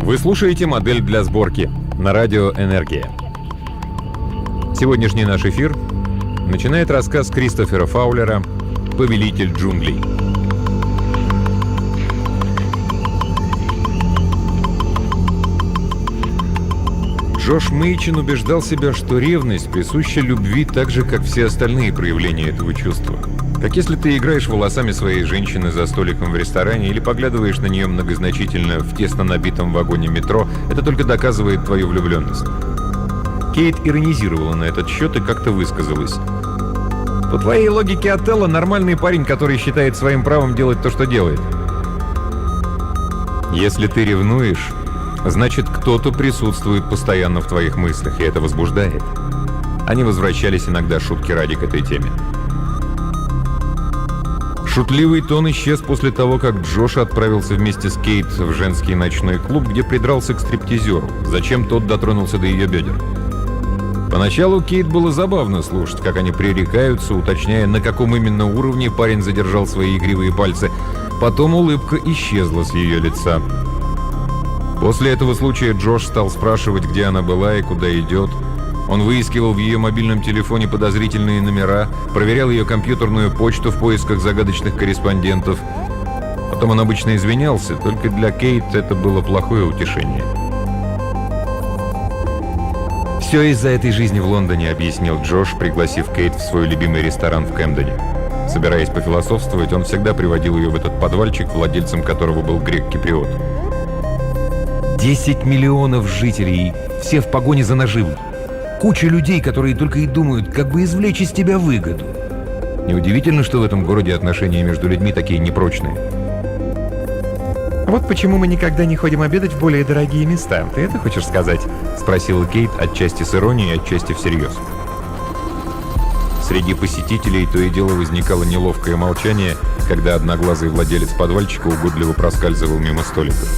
Вы слушаете «Модель для сборки» на радио «Энергия». Сегодняшний наш эфир начинает рассказ Кристофера Фаулера «Повелитель джунглей». Джош Мэйчин убеждал себя, что ревность присуща любви так же, как все остальные проявления этого чувства. Как если ты играешь волосами своей женщины за столиком в ресторане или поглядываешь на нее многозначительно в тесно набитом вагоне метро, это только доказывает твою влюбленность. Кейт иронизировала на этот счет и как-то высказалась. По твоей логике, Отелло — нормальный парень, который считает своим правом делать то, что делает. Если ты ревнуешь, значит, кто-то присутствует постоянно в твоих мыслях, и это возбуждает. Они возвращались иногда шутки ради к этой теме. Шутливый тон исчез после того, как Джош отправился вместе с Кейт в женский ночной клуб, где придрался к стриптизеру, зачем тот дотронулся до ее бедер. Поначалу Кейт было забавно слушать, как они пререкаются, уточняя, на каком именно уровне парень задержал свои игривые пальцы. Потом улыбка исчезла с ее лица. После этого случая Джош стал спрашивать, где она была и куда идет. Он выискивал в ее мобильном телефоне подозрительные номера, проверял ее компьютерную почту в поисках загадочных корреспондентов. Потом он обычно извинялся, только для Кейт это было плохое утешение. «Все из-за этой жизни в Лондоне», — объяснил Джош, пригласив Кейт в свой любимый ресторан в Кэмдене. Собираясь пофилософствовать, он всегда приводил ее в этот подвальчик, владельцем которого был грек-киприот. 10 миллионов жителей, все в погоне за наживой. Куча людей, которые только и думают, как бы извлечь из тебя выгоду. Неудивительно, что в этом городе отношения между людьми такие непрочные. «Вот почему мы никогда не ходим обедать в более дорогие места. Ты это хочешь сказать?» — спросила Кейт, отчасти с иронией, отчасти всерьез. Среди посетителей то и дело возникало неловкое молчание, когда одноглазый владелец подвальчика угодливо проскальзывал мимо столиков.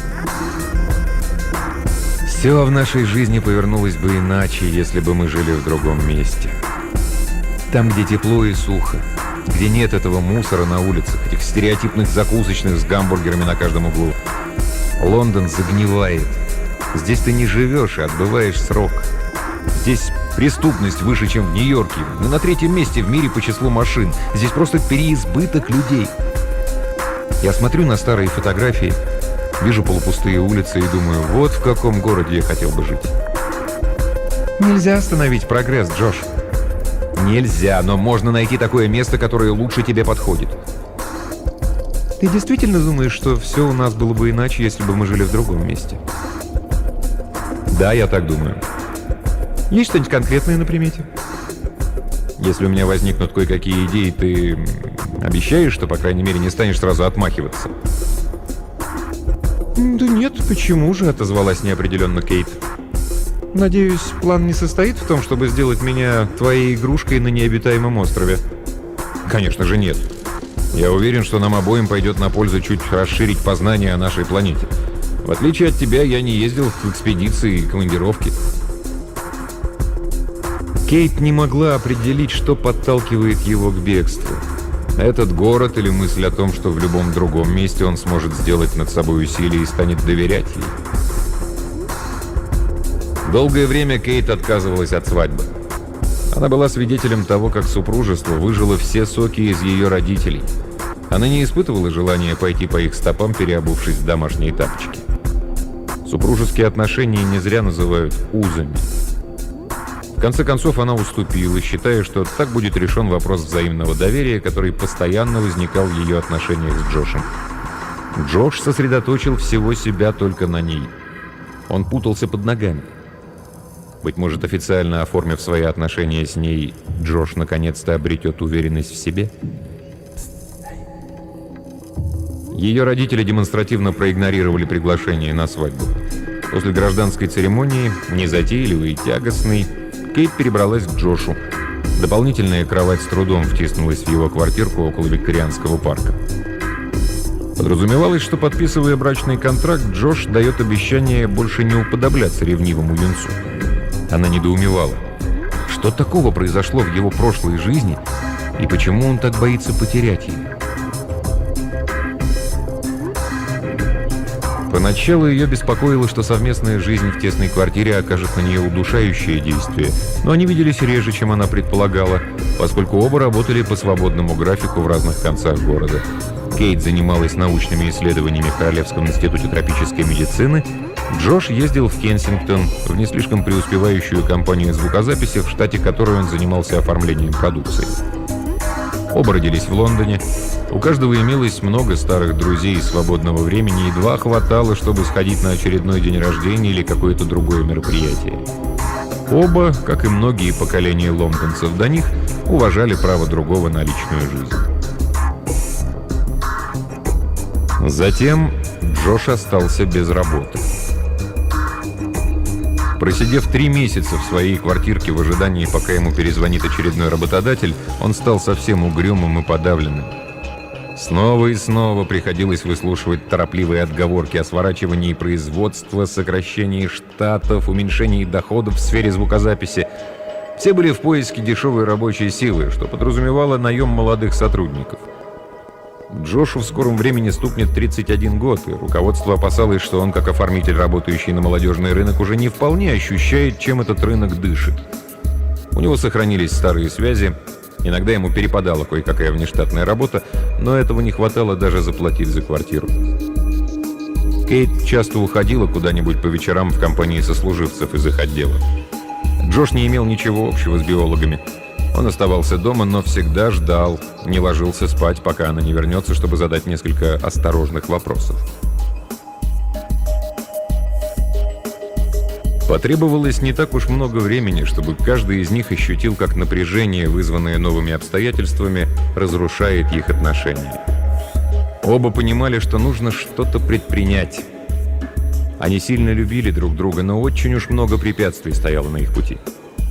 «Все в нашей жизни повернулось бы иначе, если бы мы жили в другом месте. Там, где тепло и сухо, где нет этого мусора на улицах, этих стереотипных закусочных с гамбургерами на каждом углу. Лондон загнивает. Здесь ты не живешь, а отбываешь срок. Здесь преступность выше, чем в Нью-Йорке. Мы на 3-м месте в мире по числу машин. Здесь просто переизбыток людей. Я смотрю на старые фотографии, вижу полупустые улицы и думаю, вот в каком городе я хотел бы жить». «Нельзя остановить прогресс, Джош». «Нельзя, но можно найти такое место, которое лучше тебе подходит». «Ты действительно думаешь, что все у нас было бы иначе, если бы мы жили в другом месте?» «Да, я так думаю». «Есть что-нибудь конкретное на примете?» «Если у меня возникнут кое-какие идеи, ты обещаешь, что, по крайней мере, не станешь сразу отмахиваться?» «Да нет, почему же?» — отозвалась неопределенно Кейт. «Надеюсь, план не состоит в том, чтобы сделать меня твоей игрушкой на необитаемом острове?» «Конечно же нет. Я уверен, что нам обоим пойдет на пользу чуть расширить познание о нашей планете. В отличие от тебя, я не ездил в экспедиции и командировки». Кейт не могла определить, что подталкивает его к бегству. Этот город или мысль о том, что в любом другом месте он сможет сделать над собой усилие и станет доверять ей. Долгое время Кейт отказывалась от свадьбы. Она была свидетелем того, как супружество выжило все соки из ее родителей. Она не испытывала желания пойти по их стопам, переобувшись в домашние тапочки. Супружеские отношения не зря называют узами. В конце концов, она уступила, считая, что так будет решен вопрос взаимного доверия, который постоянно возникал в ее отношениях с Джошем. Джош сосредоточил всего себя только на ней. Он путался под ногами. Быть может, официально оформив свои отношения с ней, Джош наконец-то обретет уверенность в себе? Ее родители демонстративно проигнорировали приглашение на свадьбу. После гражданской церемонии, незатейливой и тягостной, Кейт перебралась к Джошу. Дополнительная кровать с трудом втиснулась в его квартирку около Викторианского парка. Подразумевалось, что, подписывая брачный контракт, Джош дает обещание больше не уподобляться ревнивому юнцу. Она недоумевала. Что такого произошло в его прошлой жизни, и почему он так боится потерять ее? Поначалу ее беспокоило, что совместная жизнь в тесной квартире окажет на нее удушающее действие, но они виделись реже, чем она предполагала, поскольку оба работали по свободному графику в разных концах города. Кейт занималась научными исследованиями в Королевском институте тропической медицины, Джош ездил в Кенсингтон, в не слишком преуспевающую компанию звукозаписи, в штате которой он занимался оформлением продукции. Оба родились в Лондоне. У каждого имелось много старых друзей и свободного времени, едва хватало, чтобы сходить на очередной день рождения или какое-то другое мероприятие. Оба, как и многие поколения лондонцев до них, уважали право другого на личную жизнь. Затем Джош остался без работы. Просидев 3 месяца в своей квартирке в ожидании, пока ему перезвонит очередной работодатель, он стал совсем угрюмым и подавленным. Снова и снова приходилось выслушивать торопливые отговорки о сворачивании производства, сокращении штатов, уменьшении доходов в сфере звукозаписи. Все были в поиске дешевой рабочей силы, что подразумевало наем молодых сотрудников. Джошу в скором времени стукнет 31 год, и руководство опасалось, что он, как оформитель, работающий на молодежный рынок, уже не вполне ощущает, чем этот рынок дышит. У него сохранились старые связи, иногда ему перепадала кое-какая внештатная работа, но этого не хватало даже заплатить за квартиру. Кейт часто уходила куда-нибудь по вечерам в компании сослуживцев из их отдела. Джош не имел ничего общего с биологами. Он оставался дома, но всегда ждал, не ложился спать, пока она не вернется, чтобы задать несколько осторожных вопросов. Потребовалось не так уж много времени, чтобы каждый из них ощутил, как напряжение, вызванное новыми обстоятельствами, разрушает их отношения. Оба понимали, что нужно что-то предпринять. Они сильно любили друг друга, но очень уж много препятствий стояло на их пути.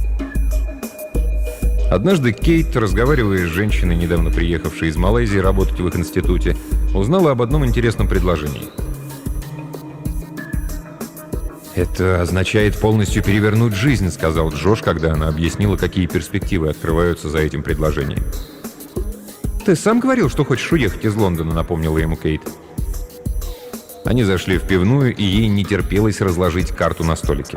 Однажды Кейт, разговаривая с женщиной, недавно приехавшей из Малайзии работать в их институте, узнала об одном интересном предложении. «Это означает полностью перевернуть жизнь», — сказал Джош, когда она объяснила, какие перспективы открываются за этим предложением. «Ты сам говорил, что хочешь уехать из Лондона», — напомнила ему Кейт. Они зашли в пивную, и ей не терпелось разложить карту на столике.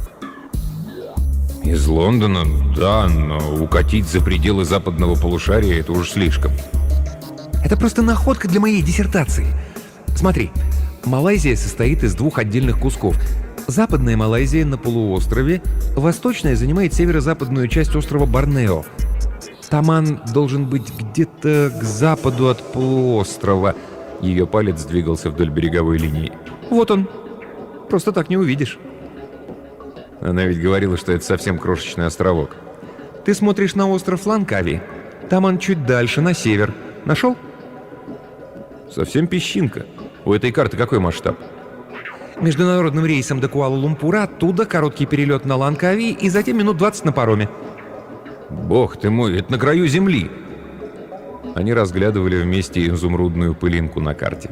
«Из Лондона, да, но укатить за пределы западного полушария — это уж слишком». Это просто находка для моей диссертации. Смотри, Малайзия состоит из 2 отдельных кусков. Западная Малайзия на полуострове, восточная занимает северо-западную часть острова Борнео. Таман должен быть где-то к западу от полуострова. Ее палец двигался вдоль береговой линии. Вот он. Просто так не увидишь. Она ведь говорила, что это совсем крошечный островок. Ты смотришь на остров Ланкави. Таман чуть дальше, на север. Нашел? Совсем песчинка. У этой карты какой масштаб? Международным рейсом до Куала-Лумпура, оттуда короткий перелет на Ланкави и затем минут 20 на пароме. Бог ты мой, это на краю земли. Они разглядывали вместе изумрудную пылинку на карте.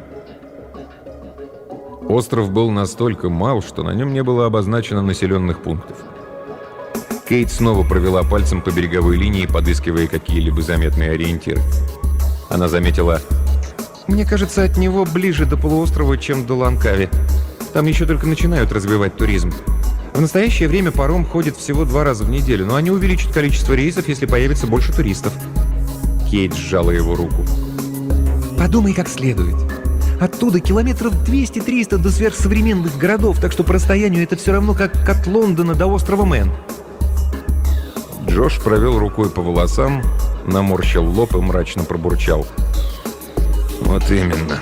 Остров был настолько мал, что на нем не было обозначено населенных пунктов. Кейт снова провела пальцем по береговой линии, подыскивая какие-либо заметные ориентиры. Она заметила: «Мне кажется, от него ближе до полуострова, чем до Ланкави. Там еще только начинают развивать туризм. В настоящее время паром ходит всего 2 раза в неделю, но они увеличат количество рейсов, если появится больше туристов». Кейт сжала его руку. «Подумай как следует. Оттуда километров 200-300 до сверхсовременных городов, так что по расстоянию это все равно как от Лондона до острова Мэн». Джош провел рукой по волосам, наморщил лоб и мрачно пробурчал: «Вот именно».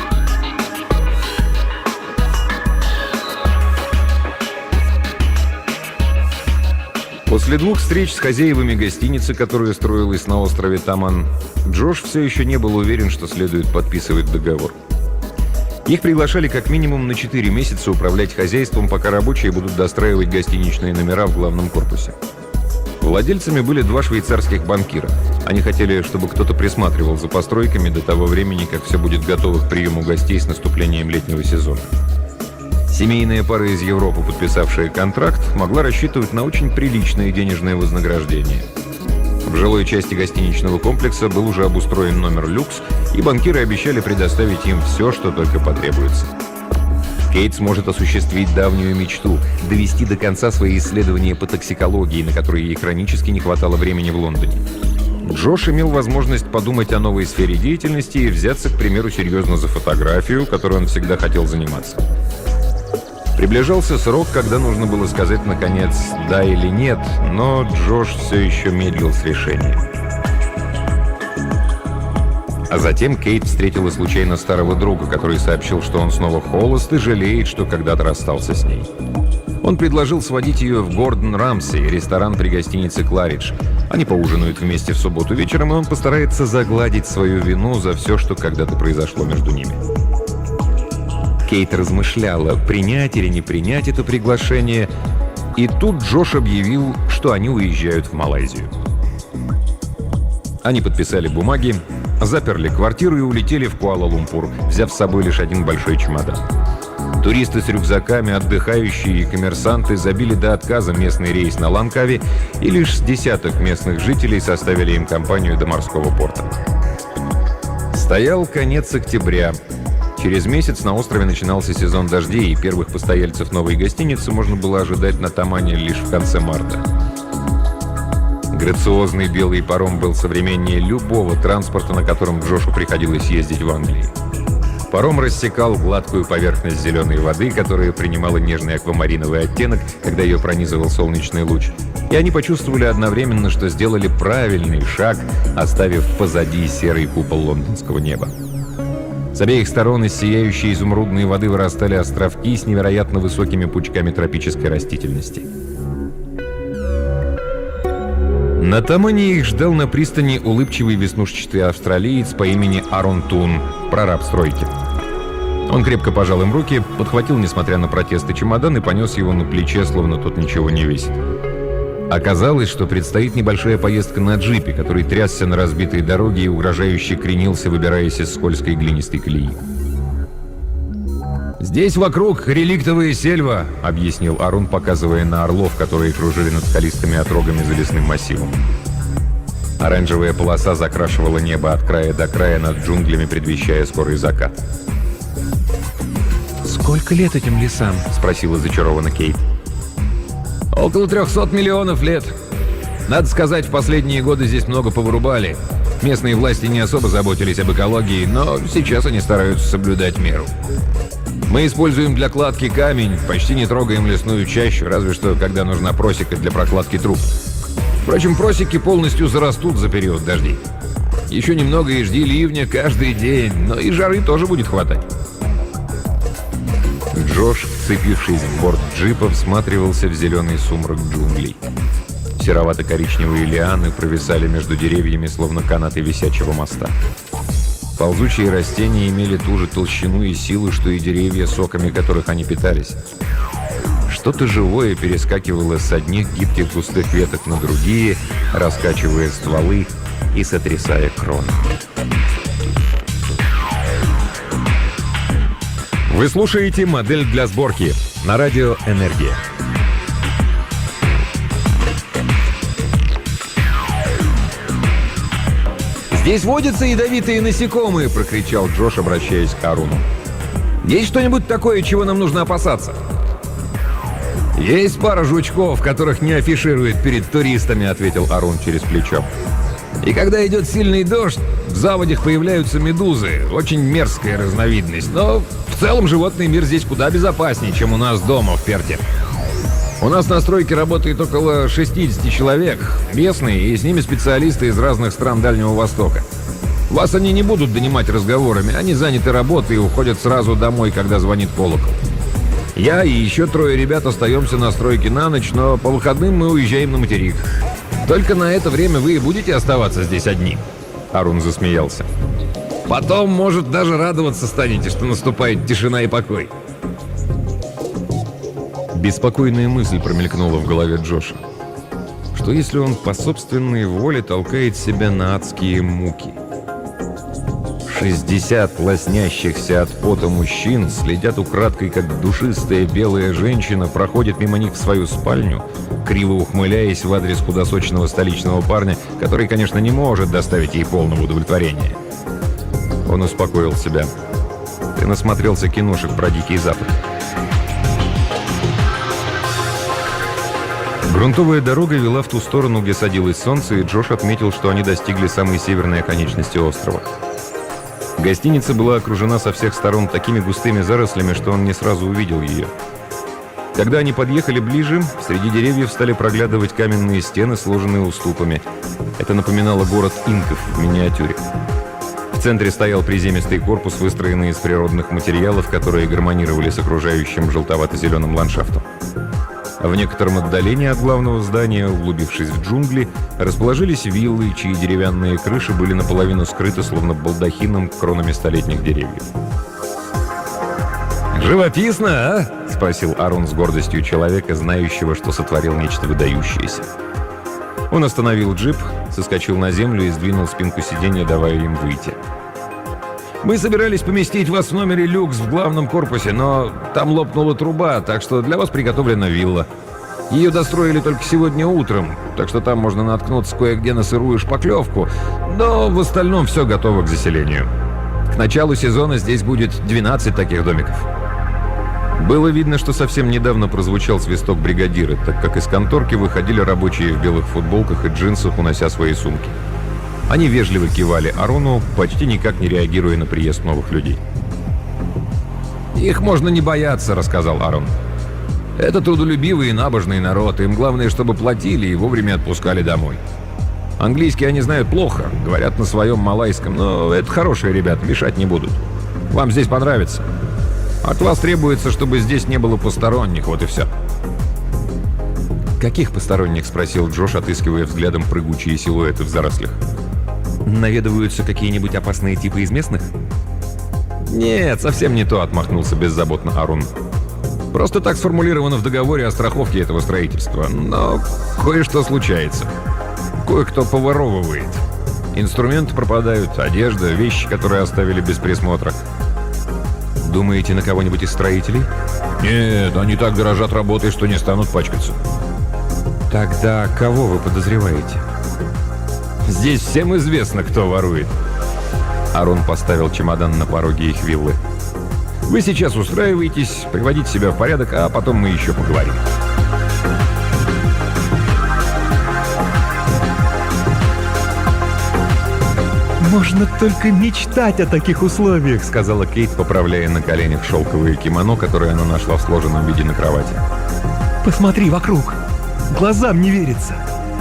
После 2 встреч с хозяевами гостиницы, которая строилась на острове Таман, Джош все еще не был уверен, что следует подписывать договор. Их приглашали как минимум на 4 месяца управлять хозяйством, пока рабочие будут достраивать гостиничные номера в главном корпусе. Владельцами были 2 швейцарских банкира. Они хотели, чтобы кто-то присматривал за постройками до того времени, как все будет готово к приему гостей с наступлением летнего сезона. Семейная пара из Европы, подписавшая контракт, могла рассчитывать на очень приличное денежное вознаграждение. В жилой части гостиничного комплекса был уже обустроен номер люкс, и банкиры обещали предоставить им все, что только потребуется. Кейт сможет осуществить давнюю мечту — довести до конца свои исследования по токсикологии, на которые ей хронически не хватало времени в Лондоне. Джош имел возможность подумать о новой сфере деятельности и взяться, к примеру, серьезно за фотографию, которой он всегда хотел заниматься. Приближался срок, когда нужно было сказать, наконец, «да» или «нет», но Джош все еще медлил с решением. А затем Кейт встретила случайно старого друга, который сообщил, что он снова холост и жалеет, что когда-то расстался с ней. Он предложил сводить ее в Гордон Рамси, ресторан при гостинице «Кларидж». Они поужинают вместе в субботу вечером, и он постарается загладить свою вину за все, что когда-то произошло между ними. Кейт размышляла, принять или не принять это приглашение, и тут Джош объявил, что они уезжают в Малайзию. Они подписали бумаги, заперли квартиру и улетели в Куала-Лумпур, взяв с собой лишь один большой чемодан. Туристы с рюкзаками, отдыхающие и коммерсанты забили до отказа местный рейс на Лангкави, и лишь с десяток местных жителей составили им компанию до морского порта. Стоял конец октября. Через месяц на острове начинался сезон дождей, и первых постояльцев новой гостиницы можно было ожидать на Тамане лишь в конце марта. Грациозный белый паром был современнее любого транспорта, на котором Джошу приходилось ездить в Англии. Паром рассекал гладкую поверхность зеленой воды, которая принимала нежный аквамариновый оттенок, когда ее пронизывал солнечный луч. И они почувствовали одновременно, что сделали правильный шаг, оставив позади серый купол лондонского неба. С обеих сторон из сияющей изумрудной воды вырастали островки с невероятно высокими пучками тропической растительности. На Тамане их ждал на пристани улыбчивый веснушчатый австралиец по имени Арон Тун, прораб стройки. Он крепко пожал им руки, подхватил, несмотря на протесты, чемодан и понес его на плече, словно тот ничего не весит. Оказалось, что предстоит небольшая поездка на джипе, который трясся на разбитой дороге и угрожающе кренился, выбираясь из скользкой глинистой колеи. «Здесь вокруг реликтовая сельва», — объяснил Арун, показывая на орлов, которые кружили над скалистыми отрогами за лесным массивом. Оранжевая полоса закрашивала небо от края до края над джунглями, предвещая скорый закат. «Сколько лет этим лесам?» — спросила зачарованно Кейт. Около 300 миллионов лет. Надо сказать, в последние годы здесь много повырубали. Местные власти не особо заботились об экологии, но сейчас они стараются соблюдать меру. Мы используем для кладки камень, почти не трогаем лесную чащу, разве что когда нужна просека для прокладки труб. Впрочем, просеки полностью зарастут за период дождей. Еще немного и жди ливня каждый день, но и жары тоже будет хватать. Джош, вцепившись в борт джипа, всматривался в зеленый сумрак джунглей. Серовато-коричневые лианы провисали между деревьями, словно канаты висячего моста. Ползучие растения имели ту же толщину и силу, что и деревья, соками которых они питались. Что-то живое перескакивало с одних гибких густых веток на другие, раскачивая стволы и сотрясая кроны. Вы слушаете «Модель для сборки» на радио «Энергия». «Здесь водятся ядовитые насекомые!» — прокричал Джош, обращаясь к Аруну. «Есть что-нибудь такое, чего нам нужно опасаться?» «Есть пара жучков, которых не афишируют перед туристами», — ответил Арун через плечо. «И когда идет сильный дождь, в заводях появляются медузы, очень мерзкая разновидность, но в целом животный мир здесь куда безопаснее, чем у нас дома в Перте. У нас на стройке работает около 60 человек, местные, и с ними специалисты из разных стран Дальнего Востока. Вас они не будут донимать разговорами, они заняты работой и уходят сразу домой, когда звонит колокол. Я и еще 3 ребят остаемся на стройке на ночь, но по выходным мы уезжаем на материк. Только на это время вы и будете оставаться здесь одни». Арун засмеялся. «Потом, может, даже радоваться станете, что наступает тишина и покой». Беспокойная мысль промелькнула в голове Джоша. Что если он по собственной воле толкает себя на адские муки? 60 лоснящихся от пота мужчин следят украдкой, как душистая белая женщина проходит мимо них в свою спальню, криво ухмыляясь в адрес худосочного столичного парня, который, конечно, не может доставить ей полного удовлетворения. Он успокоил себя. Ты насмотрелся киношек про Дикий Запад. Грунтовая дорога вела в ту сторону, где садилось солнце, и Джош отметил, что они достигли самой северной оконечности острова. Гостиница была окружена со всех сторон такими густыми зарослями, что он не сразу увидел ее. Когда они подъехали ближе, среди деревьев стали проглядывать каменные стены, сложенные уступами. Это напоминало город инков в миниатюре. В центре стоял приземистый корпус, выстроенный из природных материалов, которые гармонировали с окружающим желтовато-зеленым ландшафтом. В некотором отдалении от главного здания, углубившись в джунгли, расположились виллы, чьи деревянные крыши были наполовину скрыты, словно балдахином, кронами столетних деревьев. «Живописно, а?» — спросил Арон с гордостью человека, знающего, что сотворил нечто выдающееся. Он остановил джип, соскочил на землю и сдвинул спинку сиденья, давая им выйти. «Мы собирались поместить вас в номере люкс в главном корпусе, но там лопнула труба, так что для вас приготовлена вилла. Ее достроили только сегодня утром, так что там можно наткнуться кое-где на сырую шпаклевку, но в остальном все готово к заселению. К началу сезона здесь будет 12 таких домиков». Было видно, что совсем недавно прозвучал свисток бригадира, так как из конторки выходили рабочие в белых футболках и джинсах, унося свои сумки. Они вежливо кивали Арону, почти никак не реагируя на приезд новых людей. «Их можно не бояться», — рассказал Арон. «Это трудолюбивый и набожный народ, им главное, чтобы платили и вовремя отпускали домой. Английский они знают плохо, говорят на своем малайском, но это хорошие ребята, мешать не будут. Вам здесь понравится. От вас требуется, чтобы здесь не было посторонних, вот и все». «Каких посторонних?» — спросил Джош, отыскивая взглядом прыгучие силуэты в зарослях. Наведываются какие-нибудь опасные типы из местных? «Нет, совсем не то», — отмахнулся беззаботно Арон. Просто так сформулировано в договоре о страховке этого строительства, но кое-что случается. Кое-кто поворовывает. Инструменты пропадают, одежда, вещи, которые оставили без присмотра. «Думаете, на кого-нибудь из строителей?» Нет, они так дорожат работой, что не станут пачкаться. «Тогда кого вы подозреваете?» Здесь всем известно, кто ворует. Арон поставил чемодан на пороге их виллы. Вы сейчас устраиваетесь, приводите себя в порядок, а потом мы еще поговорим. «Можно только мечтать о таких условиях», — сказала Кейт, поправляя на коленях шелковое кимоно, которое она нашла в сложенном виде на кровати. «Посмотри вокруг. Глазам не верится».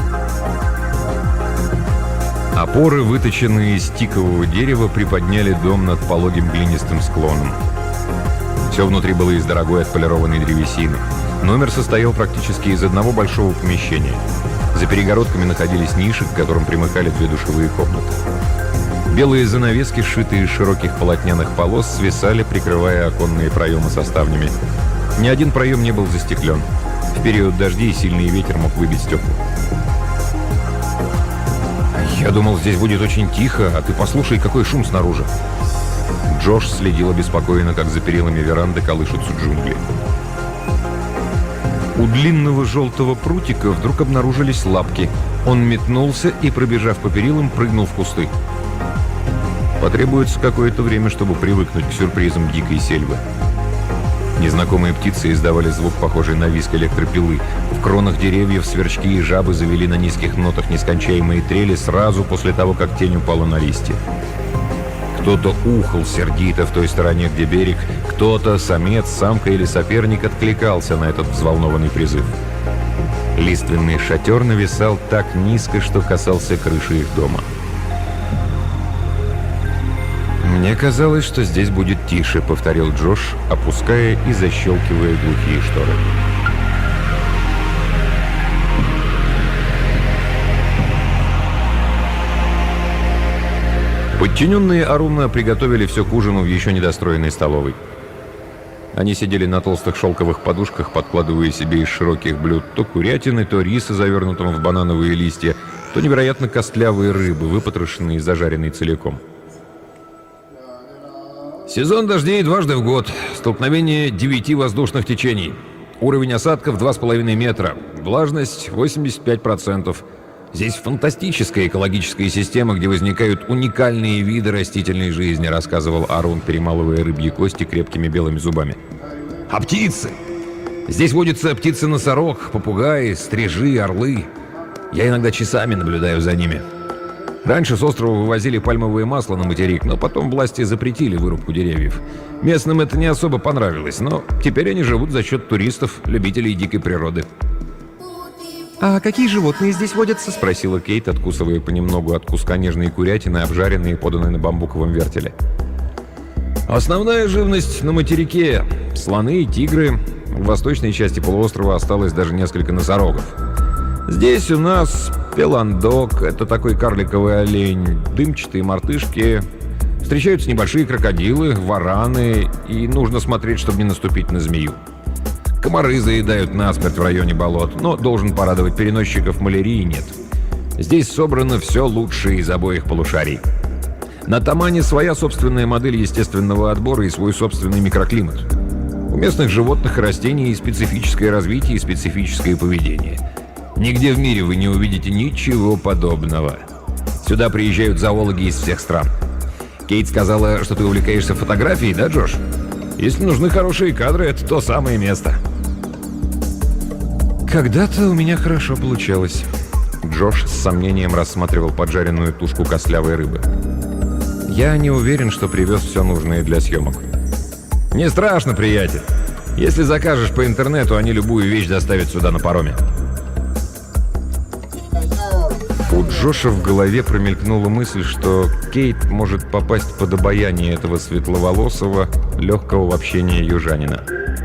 Опоры, выточенные из тикового дерева, приподняли дом над пологим глинистым склоном. Все внутри было из дорогой отполированной древесины. Номер состоял практически из одного большого помещения. За перегородками находились ниши, к которым примыкали две душевые комнаты. Белые занавески, сшитые из широких полотняных полос, свисали, прикрывая оконные проемы со ставнями. Ни один проем не был застеклен. В период дождей сильный ветер мог выбить стекла. Я думал, здесь будет очень тихо, а ты послушай, какой шум снаружи. Джош следил обеспокоенно, как за перилами веранды колышутся джунгли. У длинного желтого прутика вдруг обнаружились лапки. Он метнулся и, пробежав по перилам, прыгнул в кусты. Потребуется какое-то время, чтобы привыкнуть к сюрпризам дикой сельвы. Незнакомые птицы издавали звук, похожий на визг электропилы. В кронах деревьев сверчки и жабы завели на низких нотах нескончаемые трели сразу после того, как тень упала на листья. Кто-то ухал сердито в той стороне, где берег, кто-то, самец, самка или соперник, откликался на этот взволнованный призыв. Лиственный шатер нависал так низко, что касался крыши их дома. «Мне казалось, что здесь будет тише», — повторил Джош, опуская и защелкивая глухие шторы. Подчиненные Аруна приготовили все к ужину в еще недостроенной столовой. Они сидели на толстых шелковых подушках, подкладывая себе из широких блюд то курятины, то риса, завернутым в банановые листья, то невероятно костлявые рыбы, выпотрошенные и зажаренные целиком. Сезон дождей дважды в год. Столкновение 9 воздушных течений. Уровень осадков 2,5 метра. Влажность 85%. Здесь фантастическая экологическая система, где возникают уникальные виды растительной жизни, рассказывал Арун, перемалывая рыбьи кости крепкими белыми зубами. А птицы? Здесь водятся птицы-носорог, попугаи, стрижи, орлы. Я иногда часами наблюдаю за ними. Раньше с острова вывозили пальмовое масло на материк, но потом власти запретили вырубку деревьев. Местным это не особо понравилось, но теперь они живут за счет туристов, любителей дикой природы. «А какие животные здесь водятся?» — спросила Кейт, откусывая понемногу от куска нежной курятины, обжаренной и поданной на бамбуковом вертеле. Основная живность на материке – слоны и тигры. В восточной части полуострова осталось даже несколько носорогов. Здесь у нас пеландок, это такой карликовый олень, дымчатые мартышки. Встречаются небольшие крокодилы, вараны, и нужно смотреть, чтобы не наступить на змею. Комары заедают насмерть в районе болот, но должен порадовать переносчиков малярии нет. Здесь собрано все лучшее из обоих полушарий. На Тамане своя собственная модель естественного отбора и свой собственный микроклимат. У местных животных и растений специфическое развитие и специфическое поведение. Нигде в мире вы не увидите ничего подобного. Сюда приезжают зоологи из всех стран. Кейт сказала, что ты увлекаешься фотографией, да, Джош? Если нужны хорошие кадры, это то самое место. «Когда-то у меня хорошо получалось». Джош с сомнением рассматривал поджаренную тушку костлявой рыбы. «Я не уверен, что привез все нужное для съемок». Не страшно, приятель. Если закажешь по интернету, они любую вещь доставят сюда на пароме. У Джоша в голове промелькнула мысль, что Кейт может попасть под обаяние этого светловолосого, легкого в общении южанина.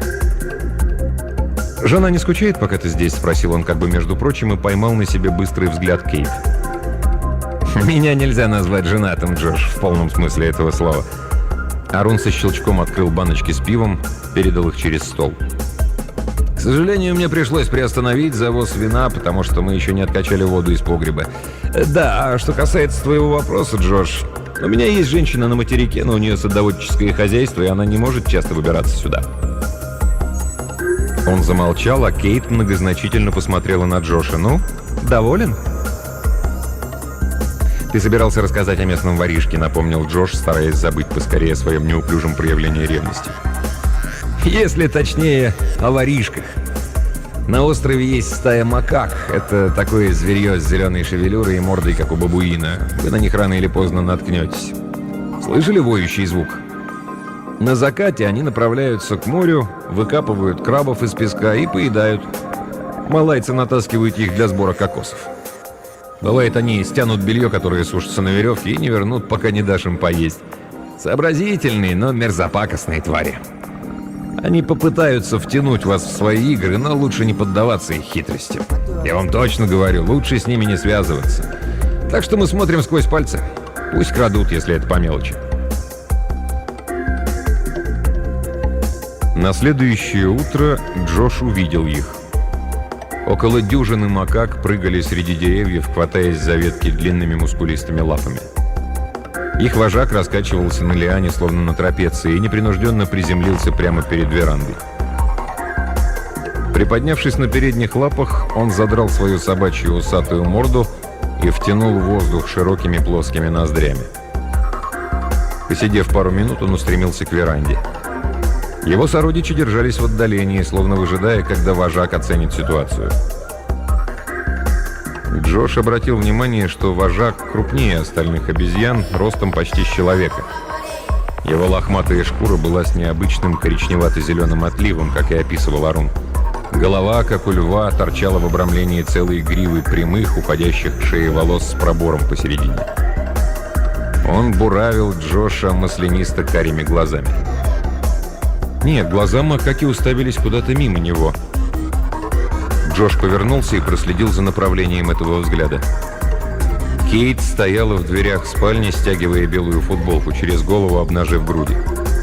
«Жена не скучает, пока ты здесь?» — спросил он как бы между прочим и поймал на себе быстрый взгляд Кейт. Меня нельзя назвать женатым, Джош, в полном смысле этого слова. Арун со щелчком открыл баночки с пивом, передал их через стол. К сожалению, мне пришлось приостановить завоз вина, потому что мы еще не откачали воду из погреба. Да, а что касается твоего вопроса, Джош, у меня есть женщина на материке, но у нее садоводческое хозяйство, и она не может часто выбираться сюда. Он замолчал, а Кейт многозначительно посмотрела на Джоша. «Ну, доволен?» «Ты собирался рассказать о местном воришке», — напомнил Джош, стараясь забыть поскорее о своем неуклюжем проявлении ревности. Если точнее, о воришках. На острове есть стая макак. Это такое зверье с зеленой шевелюрой и мордой, как у бабуина. Вы на них рано или поздно наткнетесь. Слышали воющий звук? На закате они направляются к морю, выкапывают крабов из песка и поедают. Малайцы натаскивают их для сбора кокосов. Бывает, они стянут белье, которое сушится на веревке, и не вернут, пока не дашь им поесть. Сообразительные, но мерзопакостные твари. Они попытаются втянуть вас в свои игры, но лучше не поддаваться их хитрости. Я вам точно говорю, лучше с ними не связываться. Так что мы смотрим сквозь пальцы. Пусть крадут, если это по мелочи. На следующее утро Джош увидел их. Около дюжины макак прыгали среди деревьев, хватаясь за ветки длинными мускулистыми лапами. Их вожак раскачивался на лиане, словно на трапеции, и непринужденно приземлился прямо перед верандой. Приподнявшись на передних лапах, он задрал свою собачью усатую морду и втянул воздух широкими плоскими ноздрями. Посидев пару минут, он устремился к веранде. Его сородичи держались в отдалении, словно выжидая, когда вожак оценит ситуацию. Джош обратил внимание, что вожак крупнее остальных обезьян, ростом почти с человека. Его лохматая шкура была с необычным коричневато-зеленым отливом, как и описывал Арун. Голова, как у льва, торчала в обрамлении целой гривы прямых, уходящих к шее волос с пробором посередине. Он буравил Джоша маслянисто-карими глазами. Нет, глаза макаки уставились куда-то мимо него. Джош повернулся и проследил за направлением этого взгляда. Кейт стояла в дверях спальни, стягивая белую футболку, через голову обнажив груди.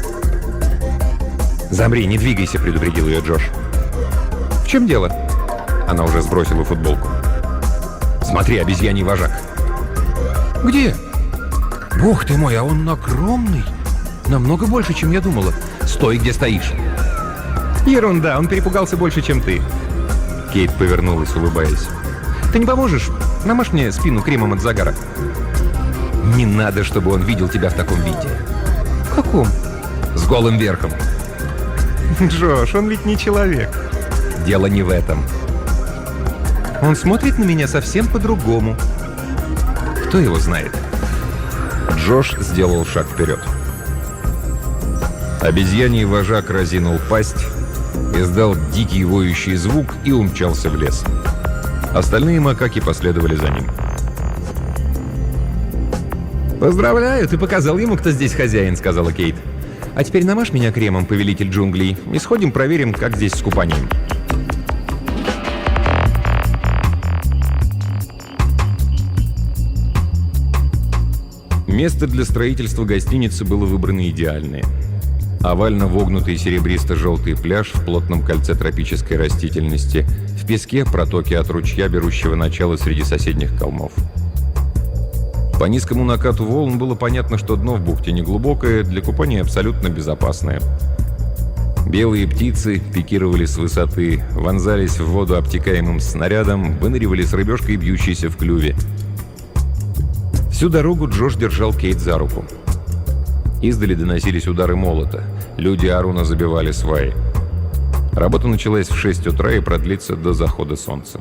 «Замри, не двигайся», — предупредил ее Джош. «В чем дело?» Она уже сбросила футболку. «Смотри, обезьяний вожак». «Где?» «Бог ты мой, а он огромный! Намного больше, чем я думала. Стой, где стоишь!» «Ерунда, он перепугался больше, чем ты». Кейт повернулась, улыбаясь. «Ты не поможешь? Намажь мне спину кремом от загара». «Не надо, чтобы он видел тебя в таком виде». «В каком?» «С голым верхом». «Джош, он ведь не человек». Дело не в этом. Он смотрит на меня совсем по-другому. Кто его знает? Джош сделал шаг вперед. Обезьяний вожак разинул пасть, издал дикий воющий звук и умчался в лес. Остальные макаки последовали за ним. «Поздравляю, ты показал ему, кто здесь хозяин», — сказала Кейт. «А теперь намажь меня кремом, повелитель джунглей, и сходим проверим, как здесь с купанием». Место для строительства гостиницы было выбрано идеальное. Овально вогнутый серебристо-желтый пляж в плотном кольце тропической растительности, в песке протоки от ручья, берущего начало среди соседних холмов. По низкому накату волн было понятно, что дно в бухте неглубокое, для купания абсолютно безопасное. Белые птицы пикировали с высоты, вонзались в воду обтекаемым снарядом, выныривали с рыбешкой, бьющейся в клюве. Всю дорогу Джош держал Кейт за руку. Издали доносились удары молота. Люди Аруна забивали сваи. Работа началась в 6 утра и продлится до захода солнца.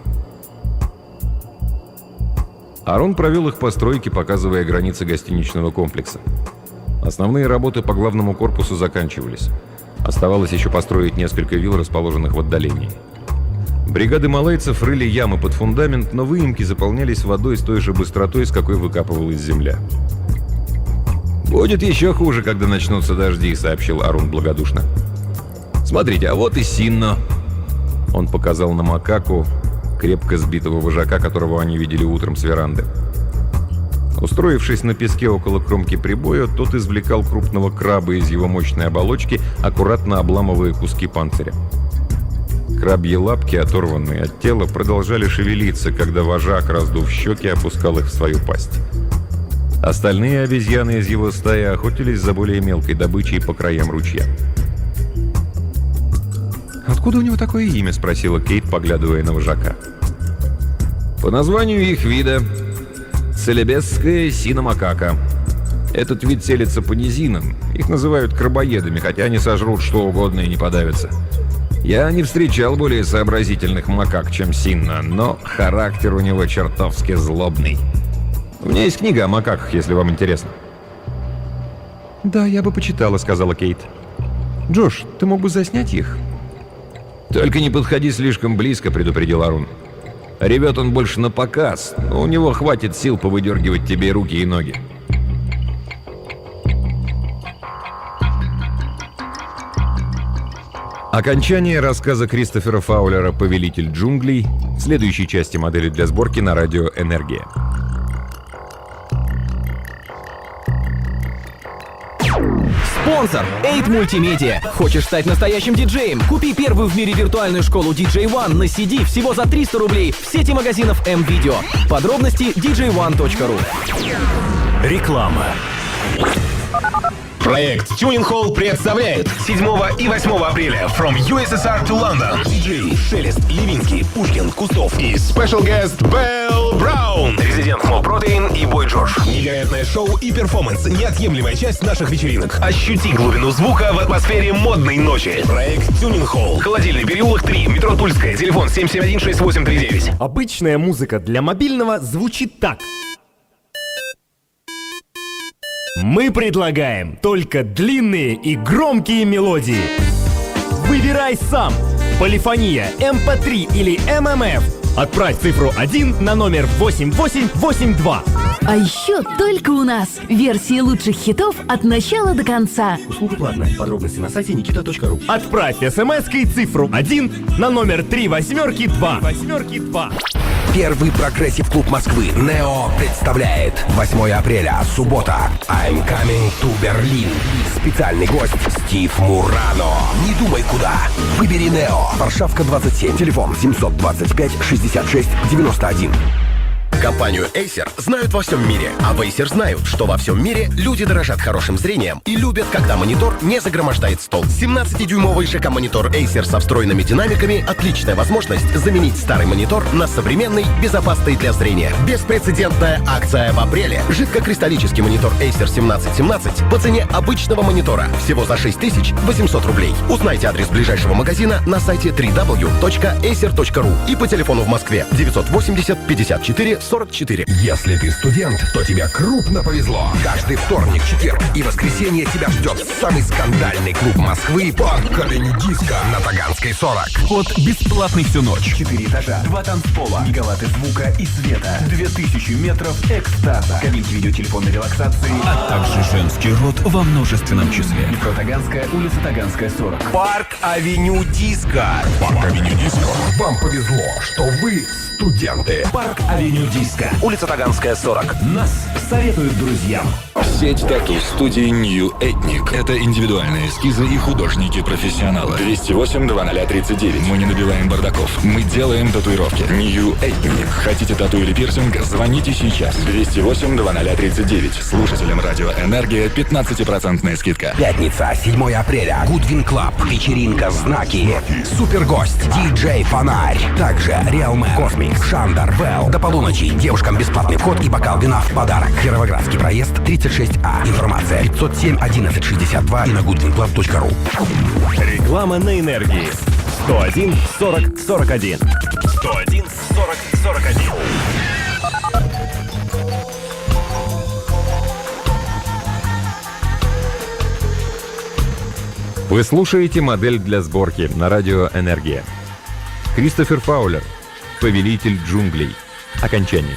Арун провел их по стройке, показывая границы гостиничного комплекса. Основные работы по главному корпусу заканчивались. Оставалось еще построить несколько вилл, расположенных в отдалении. Бригады малайцев рыли ямы под фундамент, но выемки заполнялись водой с той же быстротой, с какой выкапывалась земля. «Будет еще хуже, когда начнутся дожди», — сообщил Арун благодушно. «Смотрите, а вот и Синно». Он показал на макаку, крепко сбитого вожака, которого они видели утром с веранды. Устроившись на песке около кромки прибоя, тот извлекал крупного краба из его мощной оболочки, аккуратно обламывая куски панциря. Крабьи лапки, оторванные от тела, продолжали шевелиться, когда вожак, раздув щеки, опускал их в свою пасть. Остальные обезьяны из его стаи охотились за более мелкой добычей по краям ручья. «Откуда у него такое имя?» — спросила Кейт, поглядывая на вожака. По названию их вида — целебесская синомакака. Этот вид селится по низинам. Их называют крабоедами, хотя они сожрут что угодно и не подавятся. Я не встречал более сообразительных макак, чем Синна, но характер у него чертовски злобный. У меня есть книга о макаках, если вам интересно. «Да, я бы почитала», — сказала Кейт. «Джош, ты мог бы заснять их?» «Только не подходи слишком близко», — предупредил Арун. «Ревет он больше на показ, но у него хватит сил повыдергивать тебе руки и ноги». Окончание рассказа Кристофера Фаулера «Повелитель джунглей» в следующей части модели для сборки на радио «Энергия». Спонсор Eight Multimedia. Хочешь стать настоящим диджеем? Купи первую в мире виртуальную школу DJ One на CD всего за 300 рублей в сети магазинов M-Video. Подробности dj1.ru. Реклама. Проект Tuning Hall представляет 7 и 8 апреля From USSR to London. Диджей Шелест, Левинский, Пушкин, Кустов и Special Guest Белл Браун. Резидент Мол Протеин и Бой Джордж. Невероятное шоу и перформанс — неотъемлемая часть наших вечеринок. Ощути глубину звука в атмосфере модной ночи. Проект Tuning Hall. Холодильный переулок 3, метро Тульская. Телефон 771-6839. Обычная музыка для мобильного звучит так. Мы предлагаем только длинные и громкие мелодии. Выбирай сам. Полифония, MP3 или MMF. Отправь цифру 1 на номер 8882. А еще только у нас версии лучших хитов от начала до конца. Услуга платная. Подробности на сайте nikita.ru. Отправь смс-кой цифру 1 на номер 382. Первый прогрессив-клуб Москвы «Нео» представляет 8 апреля, суббота. I'm coming to Berlin. Специальный гость Стив Мурано. Не думай куда. Выбери «Нео». Варшавка 27. Телефон 725 66 91. Компанию Acer знают во всем мире, а в Acer знают, что во всем мире люди дорожат хорошим зрением и любят, когда монитор не загромождает стол. 17-дюймовый ЖК-монитор Acer со встроенными динамиками – отличная возможность заменить старый монитор на современный, безопасный для зрения. Беспрецедентная акция в апреле. Жидкокристаллический монитор Acer 1717 по цене обычного монитора всего за 6800 рублей. Узнайте адрес ближайшего магазина на сайте www.acer.ru и по телефону в Москве 980 54 44. Если ты студент, то тебе крупно повезло. Каждый вторник, четверг и воскресенье тебя ждет самый скандальный клуб Москвы «Парк Авеню Диско» на Таганской 40. Вход бесплатный всю ночь. 4 этажа, 2 танцпола, гигаватты звука и света, 2000 метров экстаза, кабинки видеотелефонной релаксации, а также женский род во множественном числе. Метро Таганская, улица Таганская, 40. «Парк Авеню Диско». «Парк Авеню Диско». Вам повезло, что вы студенты. Парк Авеню Диско, улица Таганская, 40. Нас советуют друзьям. Сеть тату-студии New Ethnic. Это индивидуальные эскизы и художники-профессионалы. 208-0039. Мы не набиваем бардаков. Мы делаем татуировки. New Ethnic. Хотите тату или пирсинг? Звоните сейчас. 208-0039. Слушателям радио «Энергия» 15% скидка. Пятница, 7 апреля. Goodwin Club. Вечеринка «Знаки». Супергость. Диджей Фонарь. Также Realman, Космик, Шандар, Белл. До полуночи. Девушкам бесплатный вход и бокал вина в подарок. Кировоградский проезд 36А. Информация 507 11 62 и на goodwinclub.ru. Реклама на энергии. 101 40 41. 101 40 41. Вы слушаете «Модель для сборки» на радио «Энергия». Кристофер Фаулер, «Повелитель джунглей». Окончание.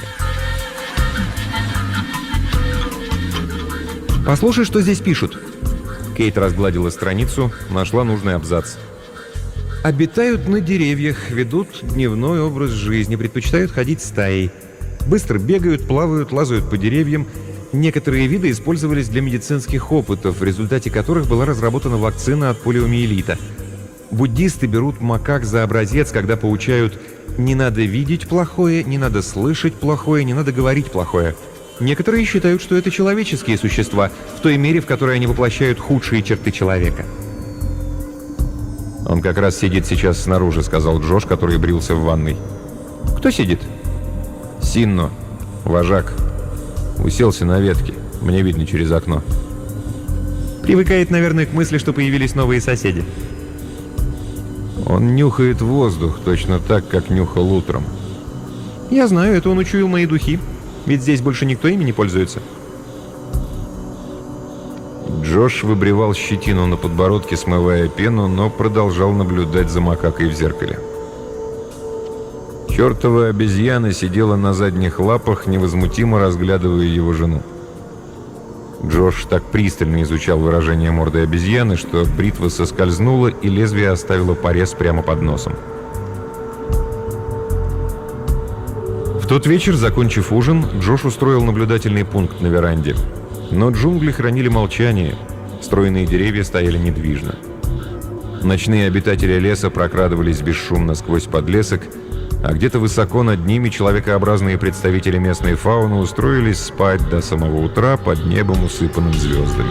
«Послушай, что здесь пишут». Кейт разгладила страницу, нашла нужный абзац. «Обитают на деревьях, ведут дневной образ жизни, предпочитают ходить стаей. Быстро бегают, плавают, лазают по деревьям. Некоторые виды использовались для медицинских опытов, в результате которых была разработана вакцина от полиомиелита. Буддисты берут макак за образец, когда поучают: не надо видеть плохое, не надо слышать плохое, не надо говорить плохое. Некоторые считают, что это человеческие существа, в той мере, в которой они воплощают худшие черты человека». «Он как раз сидит сейчас снаружи», — сказал Джош, который брился в ванной. «Кто сидит?» «Синно, вожак. Уселся на ветке. Мне видно через окно». «Привыкает, наверное, к мысли, что появились новые соседи». «Он нюхает воздух точно так, как нюхал утром». «Я знаю, это он учуял мои духи. Ведь здесь больше никто ими не пользуется». Джош выбривал щетину на подбородке, смывая пену, но продолжал наблюдать за макакой в зеркале. Чёртова обезьяна сидела на задних лапах, невозмутимо разглядывая его жену. Джош так пристально изучал выражение морды обезьяны, что бритва соскользнула, и лезвие оставило порез прямо под носом. В тот вечер, закончив ужин, Джош устроил наблюдательный пункт на веранде. Но джунгли хранили молчание, стройные деревья стояли недвижно. Ночные обитатели леса прокрадывались бесшумно сквозь подлесок, а где-то высоко над ними человекообразные представители местной фауны устроились спать до самого утра под небом, усыпанным звездами.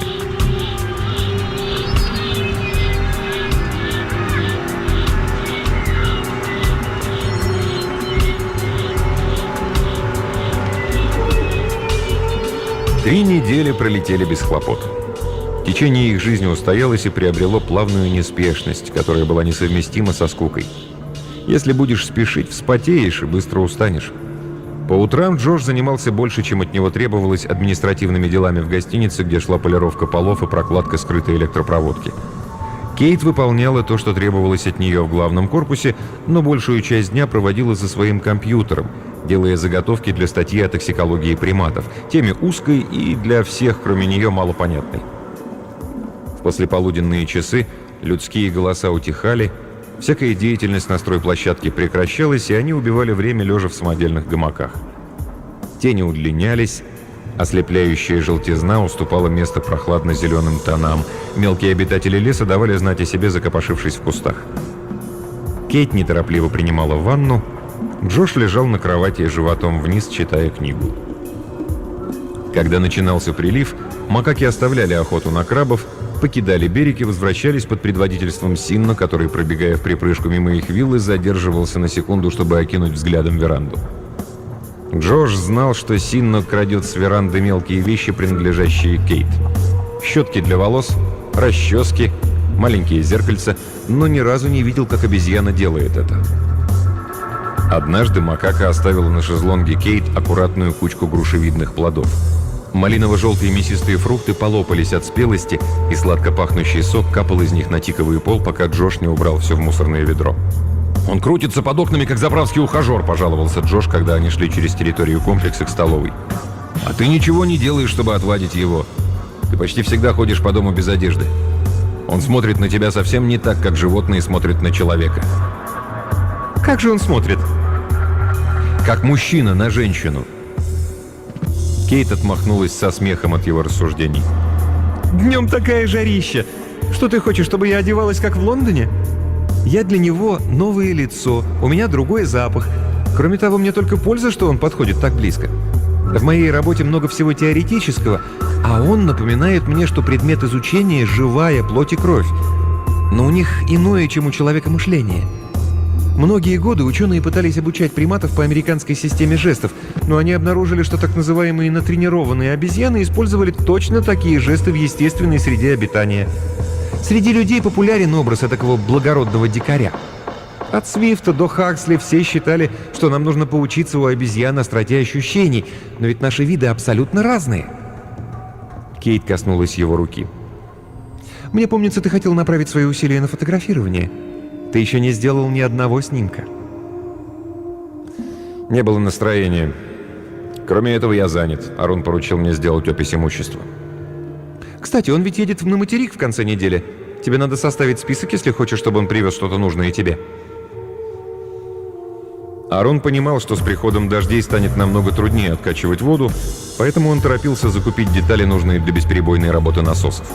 Три недели пролетели без хлопот. Течение их жизни устоялось и приобрело плавную неспешность, которая была несовместима со скукой. Если будешь спешить, вспотеешь и быстро устанешь. По утрам Джош занимался больше, чем от него требовалось, административными делами в гостинице, где шла полировка полов и прокладка скрытой электропроводки. Кейт выполняла то, что требовалось от нее в главном корпусе, но большую часть дня проводила за своим компьютером, делая заготовки для статьи о токсикологии приматов, теме узкой и для всех, кроме нее, малопонятной. В послеполуденные часы людские голоса утихали, всякая деятельность на стройплощадке прекращалась, и они убивали время, лежа в самодельных гамаках. Тени удлинялись, ослепляющая желтизна уступала место прохладно-зеленым тонам. Мелкие обитатели леса давали знать о себе, закопошившись в кустах. Кейт неторопливо принимала ванну, Джош лежал на кровати животом вниз, читая книгу. Когда начинался прилив, макаки оставляли охоту на крабов, покидали берег и возвращались под предводительством Синна, который, пробегая в припрыжку мимо их виллы, задерживался на секунду, чтобы окинуть взглядом веранду. Джош знал, что Синна крадет с веранды мелкие вещи, принадлежащие Кейт. Щетки для волос, расчески, маленькие зеркальца, но ни разу не видел, как обезьяна делает это. Однажды макака оставила на шезлонге Кейт аккуратную кучку грушевидных плодов. Малиново-желтые мясистые фрукты полопались от спелости, и сладко пахнущий сок капал из них на тиковый пол, пока Джош не убрал все в мусорное ведро. «Он крутится под окнами, как заправский ухажер», — пожаловался Джош, когда они шли через территорию комплекса к столовой. «А ты ничего не делаешь, чтобы отвадить его. Ты почти всегда ходишь по дому без одежды. Он смотрит на тебя совсем не так, как животные смотрят на человека». Как же он смотрит? «Как мужчина на женщину». Кейт отмахнулась со смехом от его рассуждений. Днем такая жарища. Что ты хочешь, чтобы я одевалась, как в Лондоне? Я для него новое лицо, у меня другой запах. Кроме того, мне только польза, что он подходит так близко. В моей работе много всего теоретического, а он напоминает мне, что предмет изучения – живая плоть и кровь. Но у них иное, чем у человека, мышление. Многие годы ученые пытались обучать приматов по американской системе жестов, но они обнаружили, что так называемые натренированные обезьяны использовали точно такие жесты в естественной среде обитания. Среди людей популярен образ такого благородного дикаря. От Свифта до Хаксли все считали, что нам нужно поучиться у обезьян остроте ощущений, но ведь наши виды абсолютно разные. Кейт коснулась его руки. Мне помнится, ты хотел направить свои усилия на фотографирование. Ты еще не сделал ни одного снимка. Не было настроения. Кроме этого, я занят. Арун поручил мне сделать опись имущества. Кстати, он ведь едет на материк в конце недели. Тебе надо составить список, если хочешь, чтобы он привез что-то нужное тебе. Арун понимал, что с приходом дождей станет намного труднее откачивать воду, поэтому он торопился закупить детали, нужные для бесперебойной работы насосов.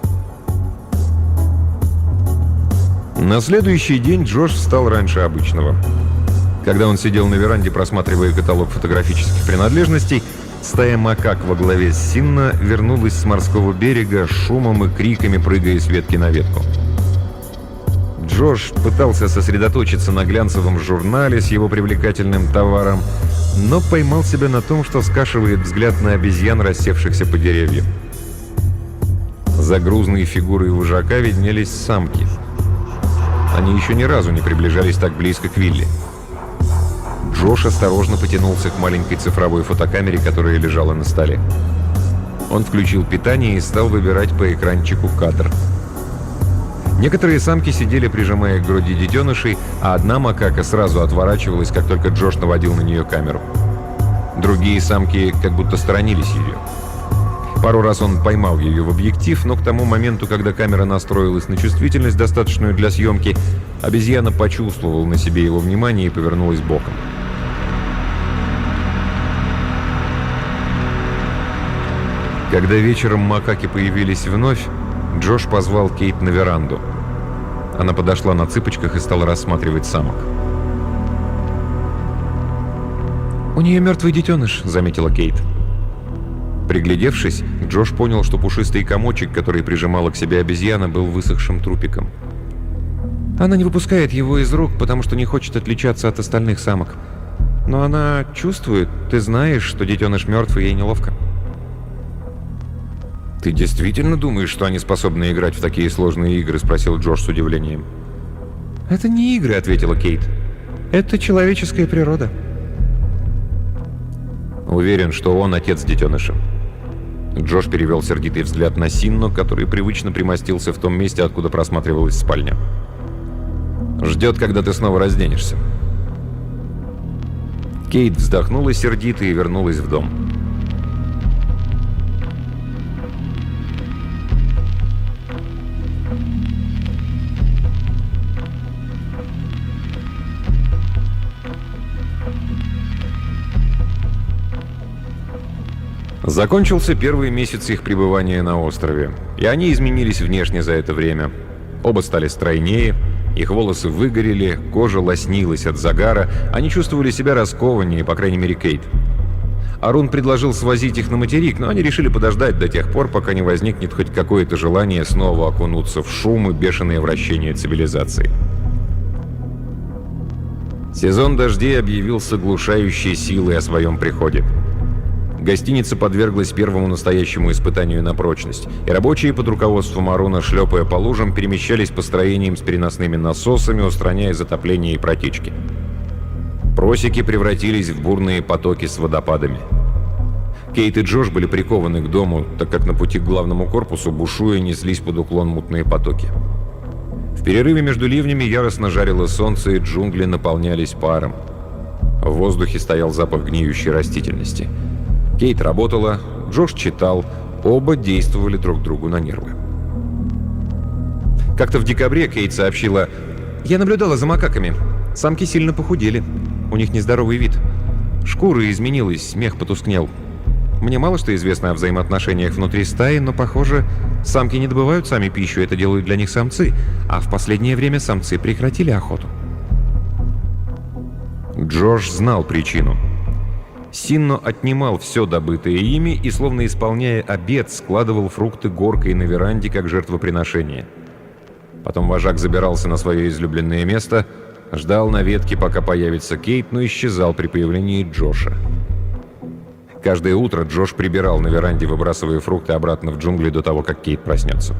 На следующий день Джош встал раньше обычного. Когда он сидел на веранде, просматривая каталог фотографических принадлежностей, стая макак во главе с Синна вернулась с морского берега, шумом и криками прыгая с ветки на ветку. Джош пытался сосредоточиться на глянцевом журнале с его привлекательным товаром, но поймал себя на том, что скашивает взгляд на обезьян, рассевшихся по деревьям. За грузной фигурой вожака виднелись самки. Они еще ни разу не приближались так близко к вилле. Джош осторожно потянулся к маленькой цифровой фотокамере, которая лежала на столе. Он включил питание и стал выбирать по экранчику кадр. Некоторые самки сидели, прижимая к груди детенышей, а одна макака сразу отворачивалась, как только Джош наводил на нее камеру. Другие самки как будто сторонились ее. Пару раз он поймал ее в объектив, но к тому моменту, когда камера настроилась на чувствительность, достаточную для съемки, обезьяна почувствовала на себе его внимание и повернулась боком. Когда вечером макаки появились вновь, Джош позвал Кейт на веранду. Она подошла на цыпочках и стала рассматривать самок. «У нее мертвый детеныш», — заметила Кейт. Приглядевшись, Джош понял, что пушистый комочек, который прижимала к себе обезьяна, был высохшим трупиком. Она не выпускает его из рук, потому что не хочет отличаться от остальных самок. Но она чувствует, ты знаешь, что детеныш мертв, и ей неловко. «Ты действительно думаешь, что они способны играть в такие сложные игры?» — спросил Джош с удивлением. «Это не игры», — ответила Кейт. «Это человеческая природа». Уверен, что он отец детеныша. Джош перевел сердитый взгляд на Синну, который привычно примостился в том месте, откуда просматривалась спальня. «Ждет, когда ты снова разденешься». Кейт вздохнула сердито и вернулась в дом. Закончился первый месяц их пребывания на острове, и они изменились внешне за это время. Оба стали стройнее, Их волосы выгорели, кожа лоснилась от загара, они чувствовали себя раскованнее, по крайней мере, Кейт. Арун предложил свозить их на материк, но они решили подождать до тех пор, пока не возникнет хоть какое-то желание снова окунуться в шум и бешеное вращение цивилизации. Сезон дождей объявил с оглушающей силой о своем приходе. Гостиница подверглась первому настоящему испытанию на прочность, и рабочие под руководством Аруна, шлепая по лужам, перемещались по строениям с переносными насосами, устраняя затопление и протечки. Просеки превратились в бурные потоки с водопадами. Кейт и Джош были прикованы к дому, так как на пути к главному корпусу, бушуя, неслись под уклон мутные потоки. В перерыве между ливнями яростно жарило солнце, и джунгли наполнялись паром. В воздухе стоял запах гниющей растительности. Кейт работала, Джош читал, оба действовали друг другу на нервы. Как-то в декабре Кейт сообщила: «Я наблюдала за макаками. Самки сильно похудели. У них нездоровый вид. Шкура изменилась, мех потускнел. Мне мало что известно о взаимоотношениях внутри стаи, но, похоже, самки не добывают сами пищу, это делают для них самцы, а в последнее время самцы прекратили охоту». Джош знал причину. Синно отнимал все добытое ими и, словно исполняя обет, складывал фрукты горкой на веранде, как жертвоприношение. Потом вожак забирался на свое излюбленное место, ждал на ветке, пока появится Кейт, но исчезал при появлении Джоша. Каждое утро Джош прибирал на веранде, выбрасывая фрукты обратно в джунгли до того, как Кейт проснется.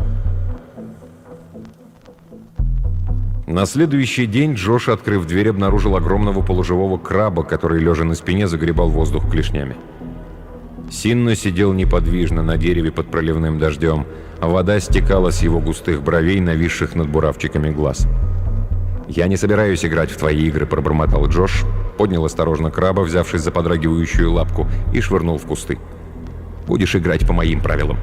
На следующий день Джош, открыв дверь, обнаружил огромного полуживого краба, который, лежа на спине, загребал воздух клешнями. Синно сидел неподвижно на дереве под проливным дождем, а вода стекала с его густых бровей, нависших над буравчиками глаз. «Я не собираюсь играть в твои игры», — пробормотал Джош, поднял осторожно краба, взявшись за подрагивающую лапку, и швырнул в кусты. «Будешь играть по моим правилам».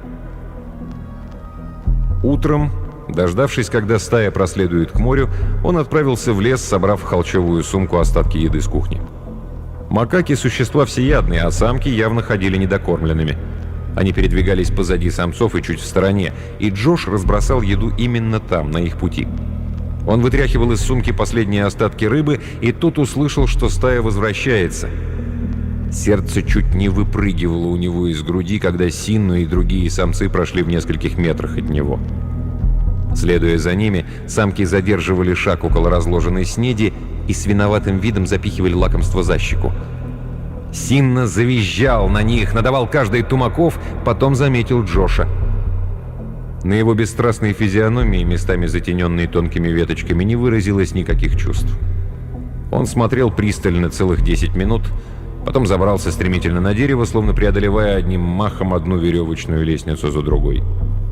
Утром, дождавшись, когда стая проследует к морю, он отправился в лес, собрав в холчевую сумку остатки еды с кухни. Макаки — существа всеядные, а самки явно ходили недокормленными. Они передвигались позади самцов и чуть в стороне, и Джош разбросал еду именно там, на их пути. Он вытряхивал из сумки последние остатки рыбы, и тут услышал, что стая возвращается. Сердце чуть не выпрыгивало у него из груди, когда Синну и другие самцы прошли в нескольких метрах от него. Следуя за ними, самки задерживали шаг около разложенной снеди и с виноватым видом запихивали лакомство за щеку. Синна завизжал на них, надавал каждый тумаков, потом заметил Джоша. На его бесстрастной физиономии, местами затененной тонкими веточками, не выразилось никаких чувств. Он смотрел пристально целых 10 минут, потом забрался стремительно на дерево, словно преодолевая одним махом одну веревочную лестницу за другой.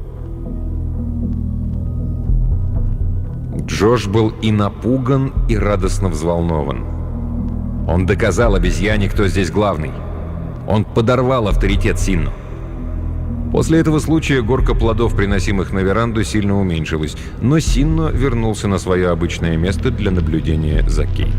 Джош был и напуган, и радостно взволнован. Он доказал обезьяне, кто здесь главный. Он подорвал авторитет Синну. После этого случая горка плодов, приносимых на веранду, сильно уменьшилась, но Синно вернулся на свое обычное место для наблюдения за Кейт.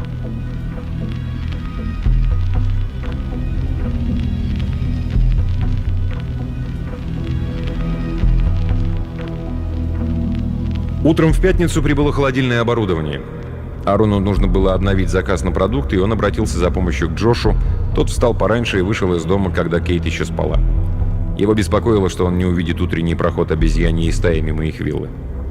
Утром в пятницу прибыло холодильное оборудование. Аруну нужно было обновить заказ на продукты, и он обратился за помощью к Джошу. Тот встал пораньше и вышел из дома, когда Кейт еще спала. Его беспокоило, что он не увидит утренний проход обезьяньей стаи мимо их виллы.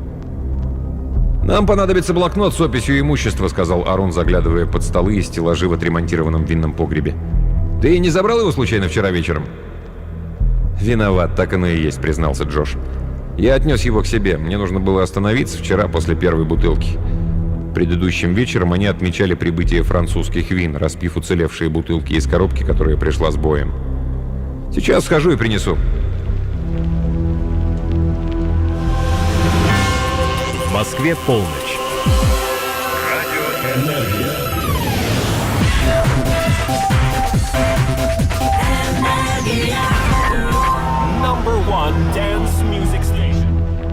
«Нам понадобится блокнот с описью имущества», — сказал Арун, заглядывая под столы и стеллажи в отремонтированном винном погребе. «Ты не забрал его случайно вчера вечером?» «Виноват, так оно и есть», — признался Джош. «Я отнес его к себе. Мне нужно было остановиться вчера после первой бутылки». Предыдущим вечером они отмечали прибытие французских вин, распив уцелевшие бутылки из коробки, которая пришла с боем. «Сейчас схожу и принесу». В Москве полночь. Радио «Энергия». Number one dance music station.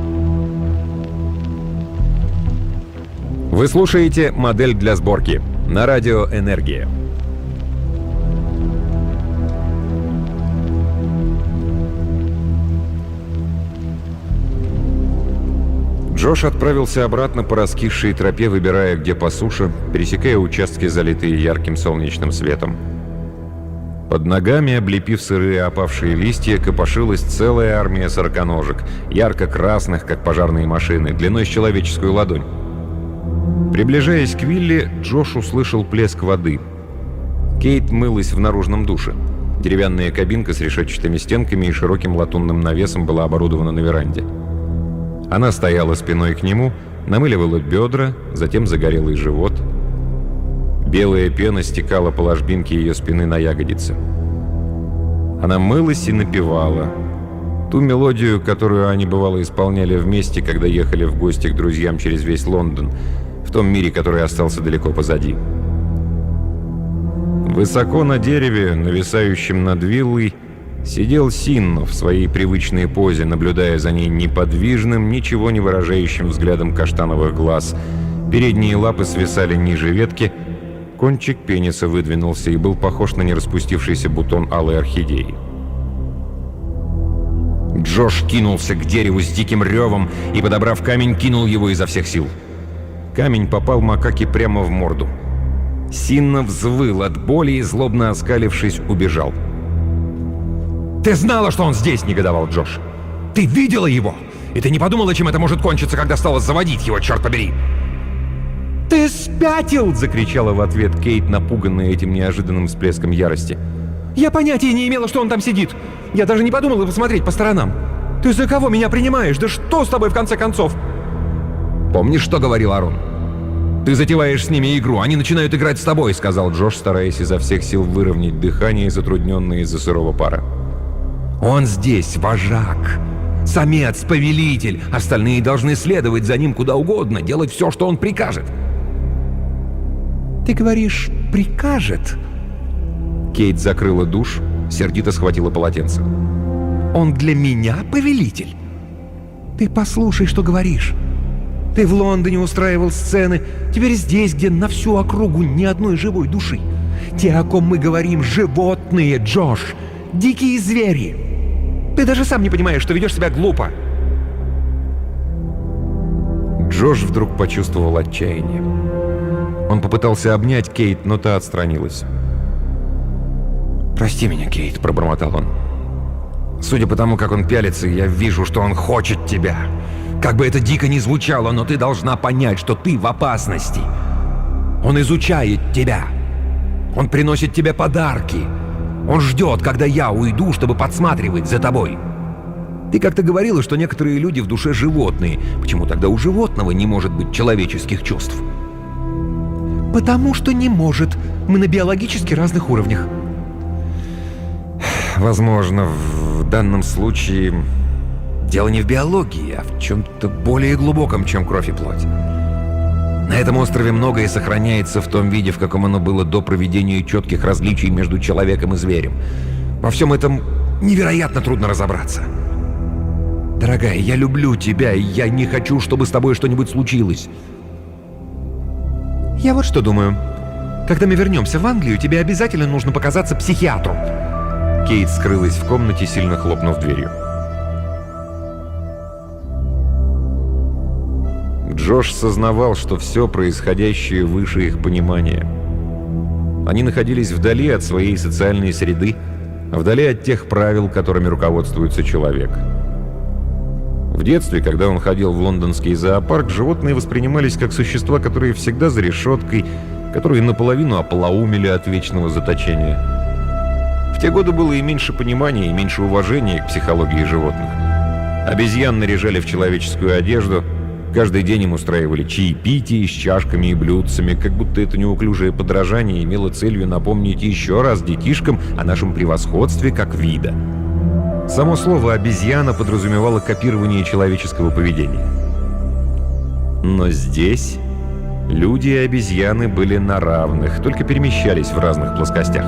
Вы слушаете «Модель для сборки» на радио «Энергия». Джош отправился обратно по раскисшей тропе, выбирая, где по суше, пересекая участки, залитые ярким солнечным светом. Под ногами, облепив сырые опавшие листья, копошилась целая армия сороконожек, ярко-красных, как пожарные машины, длиной с человеческую ладонь. Приближаясь к вилле, Джош услышал плеск воды. Кейт мылась в наружном душе. Деревянная кабинка с решетчатыми стенками и широким латунным навесом была оборудована на веранде. Она стояла спиной к нему, намыливала бедра, затем загорелый живот. Белая пена стекала по ложбинке ее спины на ягодицы. Она мылась и напевала ту мелодию, которую они, бывало, исполняли вместе, когда ехали в гости к друзьям через весь Лондон, в том мире, который остался далеко позади. Высоко на дереве, нависающем над виллой, сидел Синно в своей привычной позе, наблюдая за ней неподвижным, ничего не выражающим взглядом каштановых глаз. Передние лапы свисали ниже ветки, кончик пениса выдвинулся и был похож на нераспустившийся бутон алой орхидеи. Джош кинулся к дереву с диким ревом и, подобрав камень, кинул его изо всех сил. Камень попал макаке прямо в морду. Синно взвыл от боли и, злобно оскалившись, убежал. «Ты знала, что он здесь!» — негодовал Джош. «Ты видела его! И ты не подумала, чем это может кончиться, когда стала заводить его, черт побери!» «Ты спятил!» — закричала в ответ Кейт, напуганная этим неожиданным всплеском ярости. «Я понятия не имела, что он там сидит! Я даже не подумала посмотреть по сторонам! Ты за кого меня принимаешь? Да что с тобой в конце концов?» «Помнишь, что говорил Арон? Ты затеваешь с ними игру, они начинают играть с тобой», — сказал Джош, стараясь изо всех сил выровнять дыхание, затрудненное из-за сырого пара. «Он здесь вожак, самец, повелитель. Остальные должны следовать за ним куда угодно, делать все, что он прикажет». «Ты говоришь, прикажет?» Кейт закрыла душ, сердито схватила полотенце. «Он для меня повелитель? Ты послушай, что говоришь. Ты в Лондоне устраивал сцены, теперь здесь, где на всю округу ни одной живой души. Те, о ком мы говорим, животные, Джош, дикие звери. Ты даже сам не понимаешь, что ведешь себя глупо». Джош вдруг почувствовал отчаяние. Он попытался обнять Кейт, но та отстранилась. «Прости меня, Кейт», — пробормотал он. «Судя по тому, как он пялится, я вижу, что он хочет тебя. Как бы это дико ни звучало, но ты должна понять, что ты в опасности. Он изучает тебя. Он приносит тебе подарки. Он ждет, когда я уйду, чтобы подсматривать за тобой. Ты как-то говорила, что некоторые люди в душе животные. Почему тогда у животного не может быть человеческих чувств?» «Потому что не может. Мы на биологически разных уровнях». Возможно, в данном случае дело не в биологии, а в чем-то более глубоком, чем кровь и плоть. На этом острове многое сохраняется в том виде, в каком оно было до проведения четких различий между человеком и зверем. Во всем этом невероятно трудно разобраться. Дорогая, я люблю тебя, и я не хочу, чтобы с тобой что-нибудь случилось. Я вот что думаю. Когда мы вернемся в Англию, тебе обязательно нужно показаться психиатру. Кейт скрылась в комнате, сильно хлопнув дверью. Джош сознавал, что все происходящее выше их понимания. Они находились вдали от своей социальной среды, вдали от тех правил, которыми руководствуется человек. В детстве, когда он ходил в лондонский зоопарк, животные воспринимались как существа, которые всегда за решеткой, которые наполовину ополоумели от вечного заточения. В те годы было и меньше понимания, и меньше уважения к психологии животных. Обезьян наряжали в человеческую одежду, каждый день им устраивали чаепитие с чашками и блюдцами, как будто это неуклюжее подражание имело целью напомнить еще раз детишкам о нашем превосходстве как вида. Само слово «обезьяна» подразумевало копирование человеческого поведения. Но здесь люди и обезьяны были на равных, только перемещались в разных плоскостях.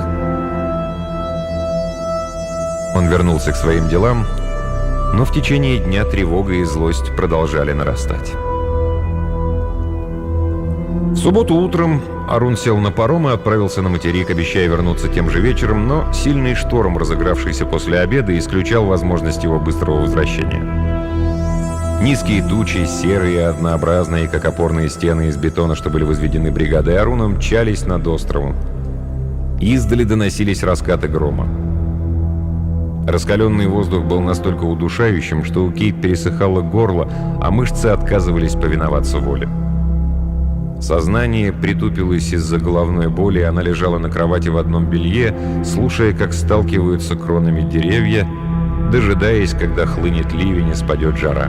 Он вернулся к своим делам, но в течение дня тревога и злость продолжали нарастать. В субботу утром Арун сел на паром и отправился на материк, обещая вернуться тем же вечером, но сильный шторм, разыгравшийся после обеда, исключал возможность его быстрого возвращения. Низкие тучи, серые и однообразные, как опорные стены из бетона, что были возведены бригадой Аруна, мчались над островом. Издали доносились раскаты грома. Раскаленный воздух был настолько удушающим, что у Кейт пересыхало горло, а мышцы отказывались повиноваться воле. Сознание притупилось из-за головной боли, и она лежала на кровати в одном белье, слушая, как сталкиваются кронами деревья, дожидаясь, когда хлынет ливень и спадет жара.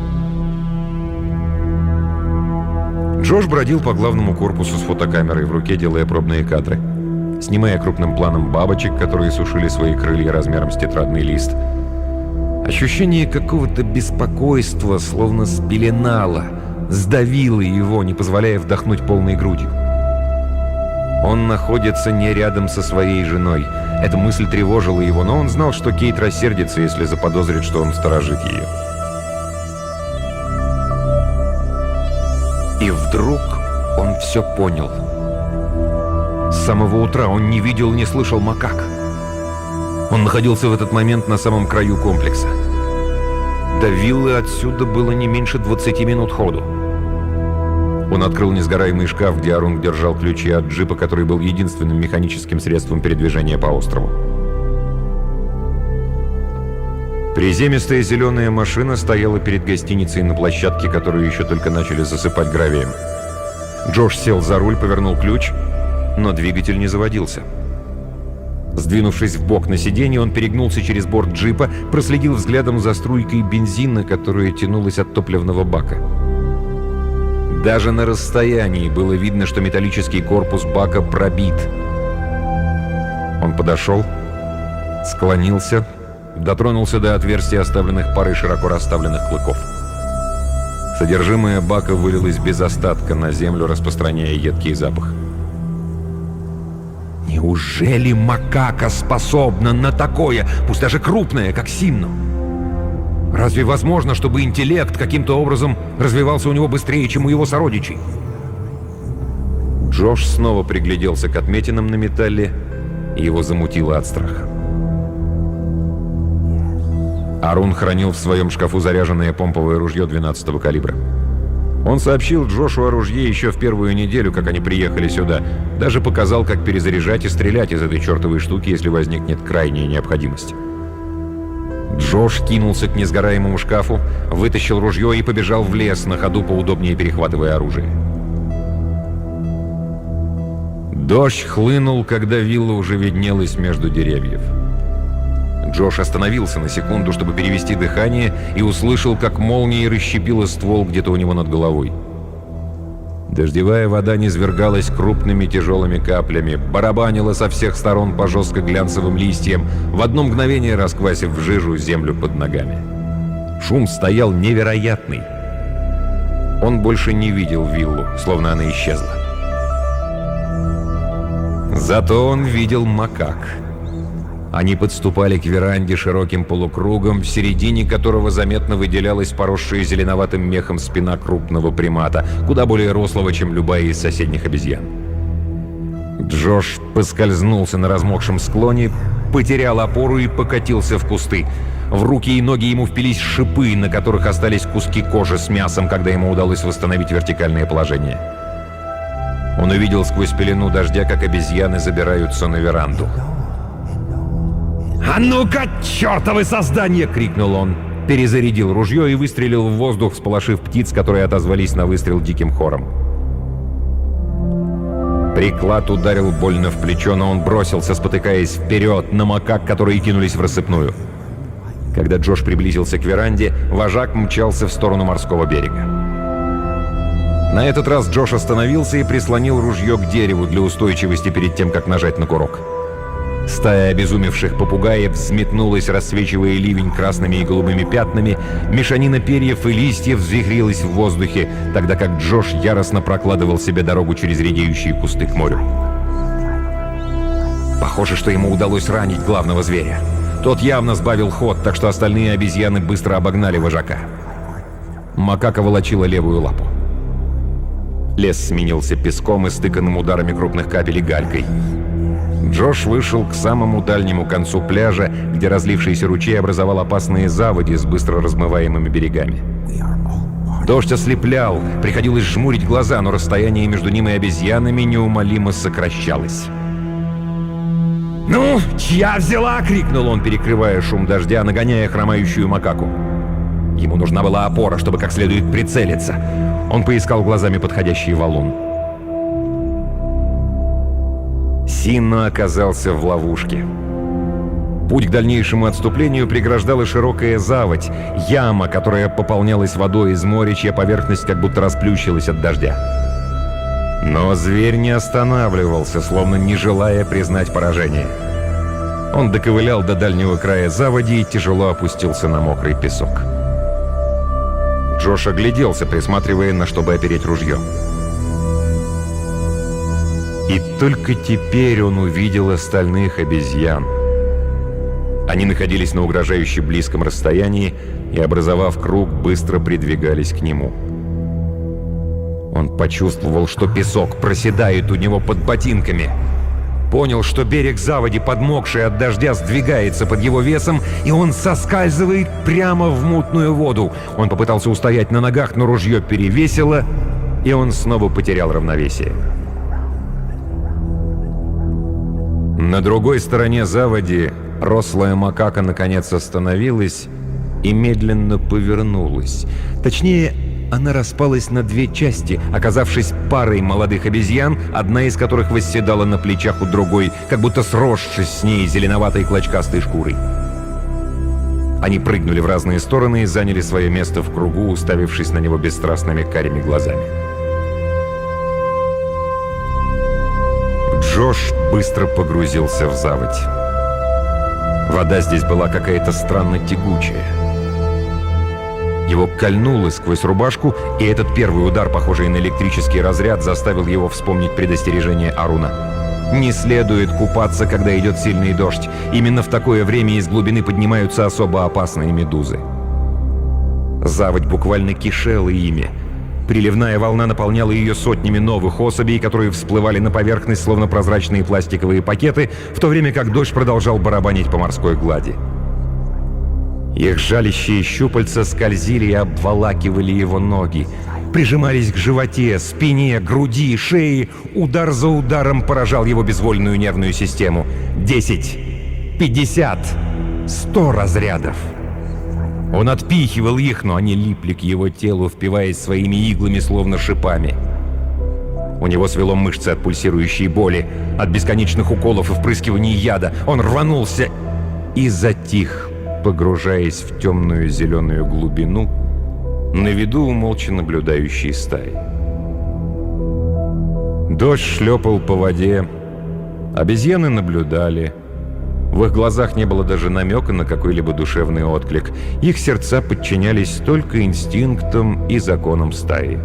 Джош бродил по главному корпусу с фотокамерой в руке, делая пробные кадры, снимая крупным планом бабочек, которые сушили свои крылья размером с тетрадный лист. Ощущение какого-то беспокойства словно спеленало, сдавило его, не позволяя вдохнуть полной грудью. Он находится не рядом со своей женой. Эта мысль тревожила его, но он знал, что Кейт рассердится, если заподозрит, что он сторожит ее. И вдруг он все понял. С самого утра он не видел и не слышал макак. Он находился в этот момент на самом краю комплекса. До виллы отсюда было не меньше 20 минут ходу. Он открыл несгораемый шкаф, где Арун держал ключи от джипа, который был единственным механическим средством передвижения по острову. Приземистая зеленая машина стояла перед гостиницей на площадке, которую еще только начали засыпать гравием. Джош сел за руль, повернул ключ, но двигатель не заводился. Сдвинувшись вбок на сиденье, он перегнулся через борт джипа, проследил взглядом за струйкой бензина, которая тянулась от топливного бака. Даже на расстоянии было видно, что металлический корпус бака пробит. Он подошел, склонился, дотронулся до отверстий, оставленных парой широко расставленных клыков. Содержимое бака вылилось без остатка на землю, распространяя едкий запах. Неужели макака способна на такое, пусть даже крупное, как Симну? Разве возможно, чтобы интеллект каким-то образом развивался у него быстрее, чем у его сородичей? Джош снова пригляделся к отметинам на металле, и его замутило от страха. Арун хранил в своем шкафу заряженное помповое ружье 12-го калибра. Он сообщил Джошу о ружье еще в первую неделю, как они приехали сюда. Даже показал, как перезаряжать и стрелять из этой чертовой штуки, если возникнет крайняя необходимость. Джош кинулся к несгораемому шкафу, вытащил ружье и побежал в лес, на ходу поудобнее перехватывая оружие. Дождь хлынул, когда вилла уже виднелась между деревьев. Джош остановился на секунду, чтобы перевести дыхание, и услышал, как молнией расщепила ствол где-то у него над головой. Дождевая вода низвергалась крупными тяжелыми каплями, барабанила со всех сторон по жестко-глянцевым листьям, в одно мгновение расквасив в жижу землю под ногами. Шум стоял невероятный. Он больше не видел виллу, словно она исчезла. Зато он видел макак. Они подступали к веранде широким полукругом, в середине которого заметно выделялась поросшая зеленоватым мехом спина крупного примата, куда более рослого, чем любая из соседних обезьян. Джош поскользнулся на размокшем склоне, потерял опору и покатился в кусты. В руки и ноги ему впились шипы, на которых остались куски кожи с мясом, когда ему удалось восстановить вертикальное положение. Он увидел сквозь пелену дождя, как обезьяны забираются на веранду. «А ну-ка, чертовы создания!» — крикнул он. Перезарядил ружье и выстрелил в воздух, сполошив птиц, которые отозвались на выстрел диким хором. Приклад ударил больно в плечо, но он бросился, спотыкаясь вперед, на макак, которые кинулись в рассыпную. Когда Джош приблизился к веранде, вожак мчался в сторону морского берега. На этот раз Джош остановился и прислонил ружье к дереву для устойчивости перед тем, как нажать на курок. Стая обезумевших попугаев взметнулась, рассвечивая ливень красными и голубыми пятнами, мешанина перьев и листьев взвихрилась в воздухе, тогда как Джош яростно прокладывал себе дорогу через редеющие кусты к морю. Похоже, что ему удалось ранить главного зверя. Тот явно сбавил ход, так что остальные обезьяны быстро обогнали вожака. Макака волочила левую лапу. Лес сменился песком и стыканным ударами крупных капель и галькой. Джош вышел к самому дальнему концу пляжа, где разлившийся ручей образовал опасные заводи с быстро размываемыми берегами. Дождь ослеплял, приходилось жмурить глаза, но расстояние между ним и обезьянами неумолимо сокращалось. «Ну, чья взяла?» — крикнул он, перекрывая шум дождя, нагоняя хромающую макаку. Ему нужна была опора, чтобы как следует прицелиться. Он поискал глазами подходящий валун. Синно оказался в ловушке. Путь к дальнейшему отступлению преграждала широкая заводь, яма, которая пополнялась водой из моря, чья поверхность как будто расплющилась от дождя. Но зверь не останавливался, словно не желая признать поражение. Он доковылял до дальнего края заводи и тяжело опустился на мокрый песок. Джош огляделся, присматривая, на что бы опереть ружье. И только теперь он увидел остальных обезьян. Они находились на угрожающе близком расстоянии и, образовав круг, быстро придвигались к нему. Он почувствовал, что песок проседает у него под ботинками. Понял, что берег заводи, подмокший от дождя, сдвигается под его весом, и он соскальзывает прямо в мутную воду. Он попытался устоять на ногах, но ружье перевесило, и он снова потерял равновесие. На другой стороне заводи рослая макака наконец остановилась и медленно повернулась. Точнее, она распалась на две части, оказавшись парой молодых обезьян, одна из которых восседала на плечах у другой, как будто сросшись с ней зеленоватой клочкастой шкурой. Они прыгнули в разные стороны и заняли свое место в кругу, уставившись на него бесстрастными карими глазами. Джош быстро погрузился в заводь. Вода здесь была какая-то странно тягучая. Его кольнуло сквозь рубашку, и этот первый удар, похожий на электрический разряд, заставил его вспомнить предостережение Аруна. Не следует купаться, когда идет сильный дождь. Именно в такое время из глубины поднимаются особо опасные медузы. Заводь буквально кишела ими. Приливная волна наполняла ее сотнями новых особей, которые всплывали на поверхность, словно прозрачные пластиковые пакеты, в то время как дождь продолжал барабанить по морской глади. Их жалящие щупальца скользили и обволакивали его ноги, прижимались к животе, спине, груди, шее. Удар за ударом поражал его безвольную нервную систему. 10, 50, 100 разрядов. Он отпихивал их, но они липли к его телу, впиваясь своими иглами, словно шипами. У него свело мышцы от пульсирующей боли, от бесконечных уколов и впрыскиваний яда. Он рванулся и затих, погружаясь в темную зеленую глубину, на виду у молча наблюдающей стаи. Дождь шлепал по воде, обезьяны наблюдали. В их глазах не было даже намека на какой-либо душевный отклик. Их сердца подчинялись только инстинктам и законам стаи.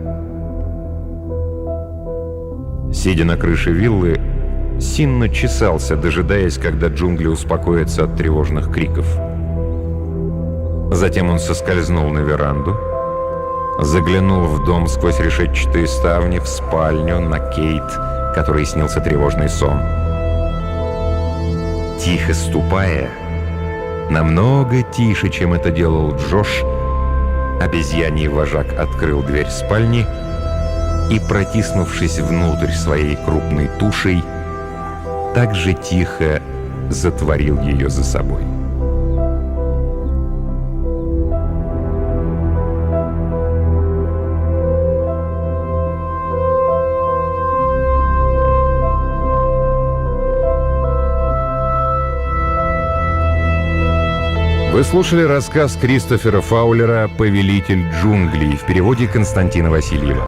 Сидя на крыше виллы, Синно чесался, дожидаясь, когда джунгли успокоятся от тревожных криков. Затем он соскользнул на веранду, заглянул в дом сквозь решетчатые ставни, в спальню, на Кейт, которой снился тревожный сон. Тихо ступая, намного тише, чем это делал Джош, обезьяний вожак открыл дверь спальни и, протиснувшись внутрь своей крупной тушей, так же тихо затворил ее за собой. Вы слушали рассказ Кристофера Фаулера «Повелитель джунглей» в переводе Константина Васильева.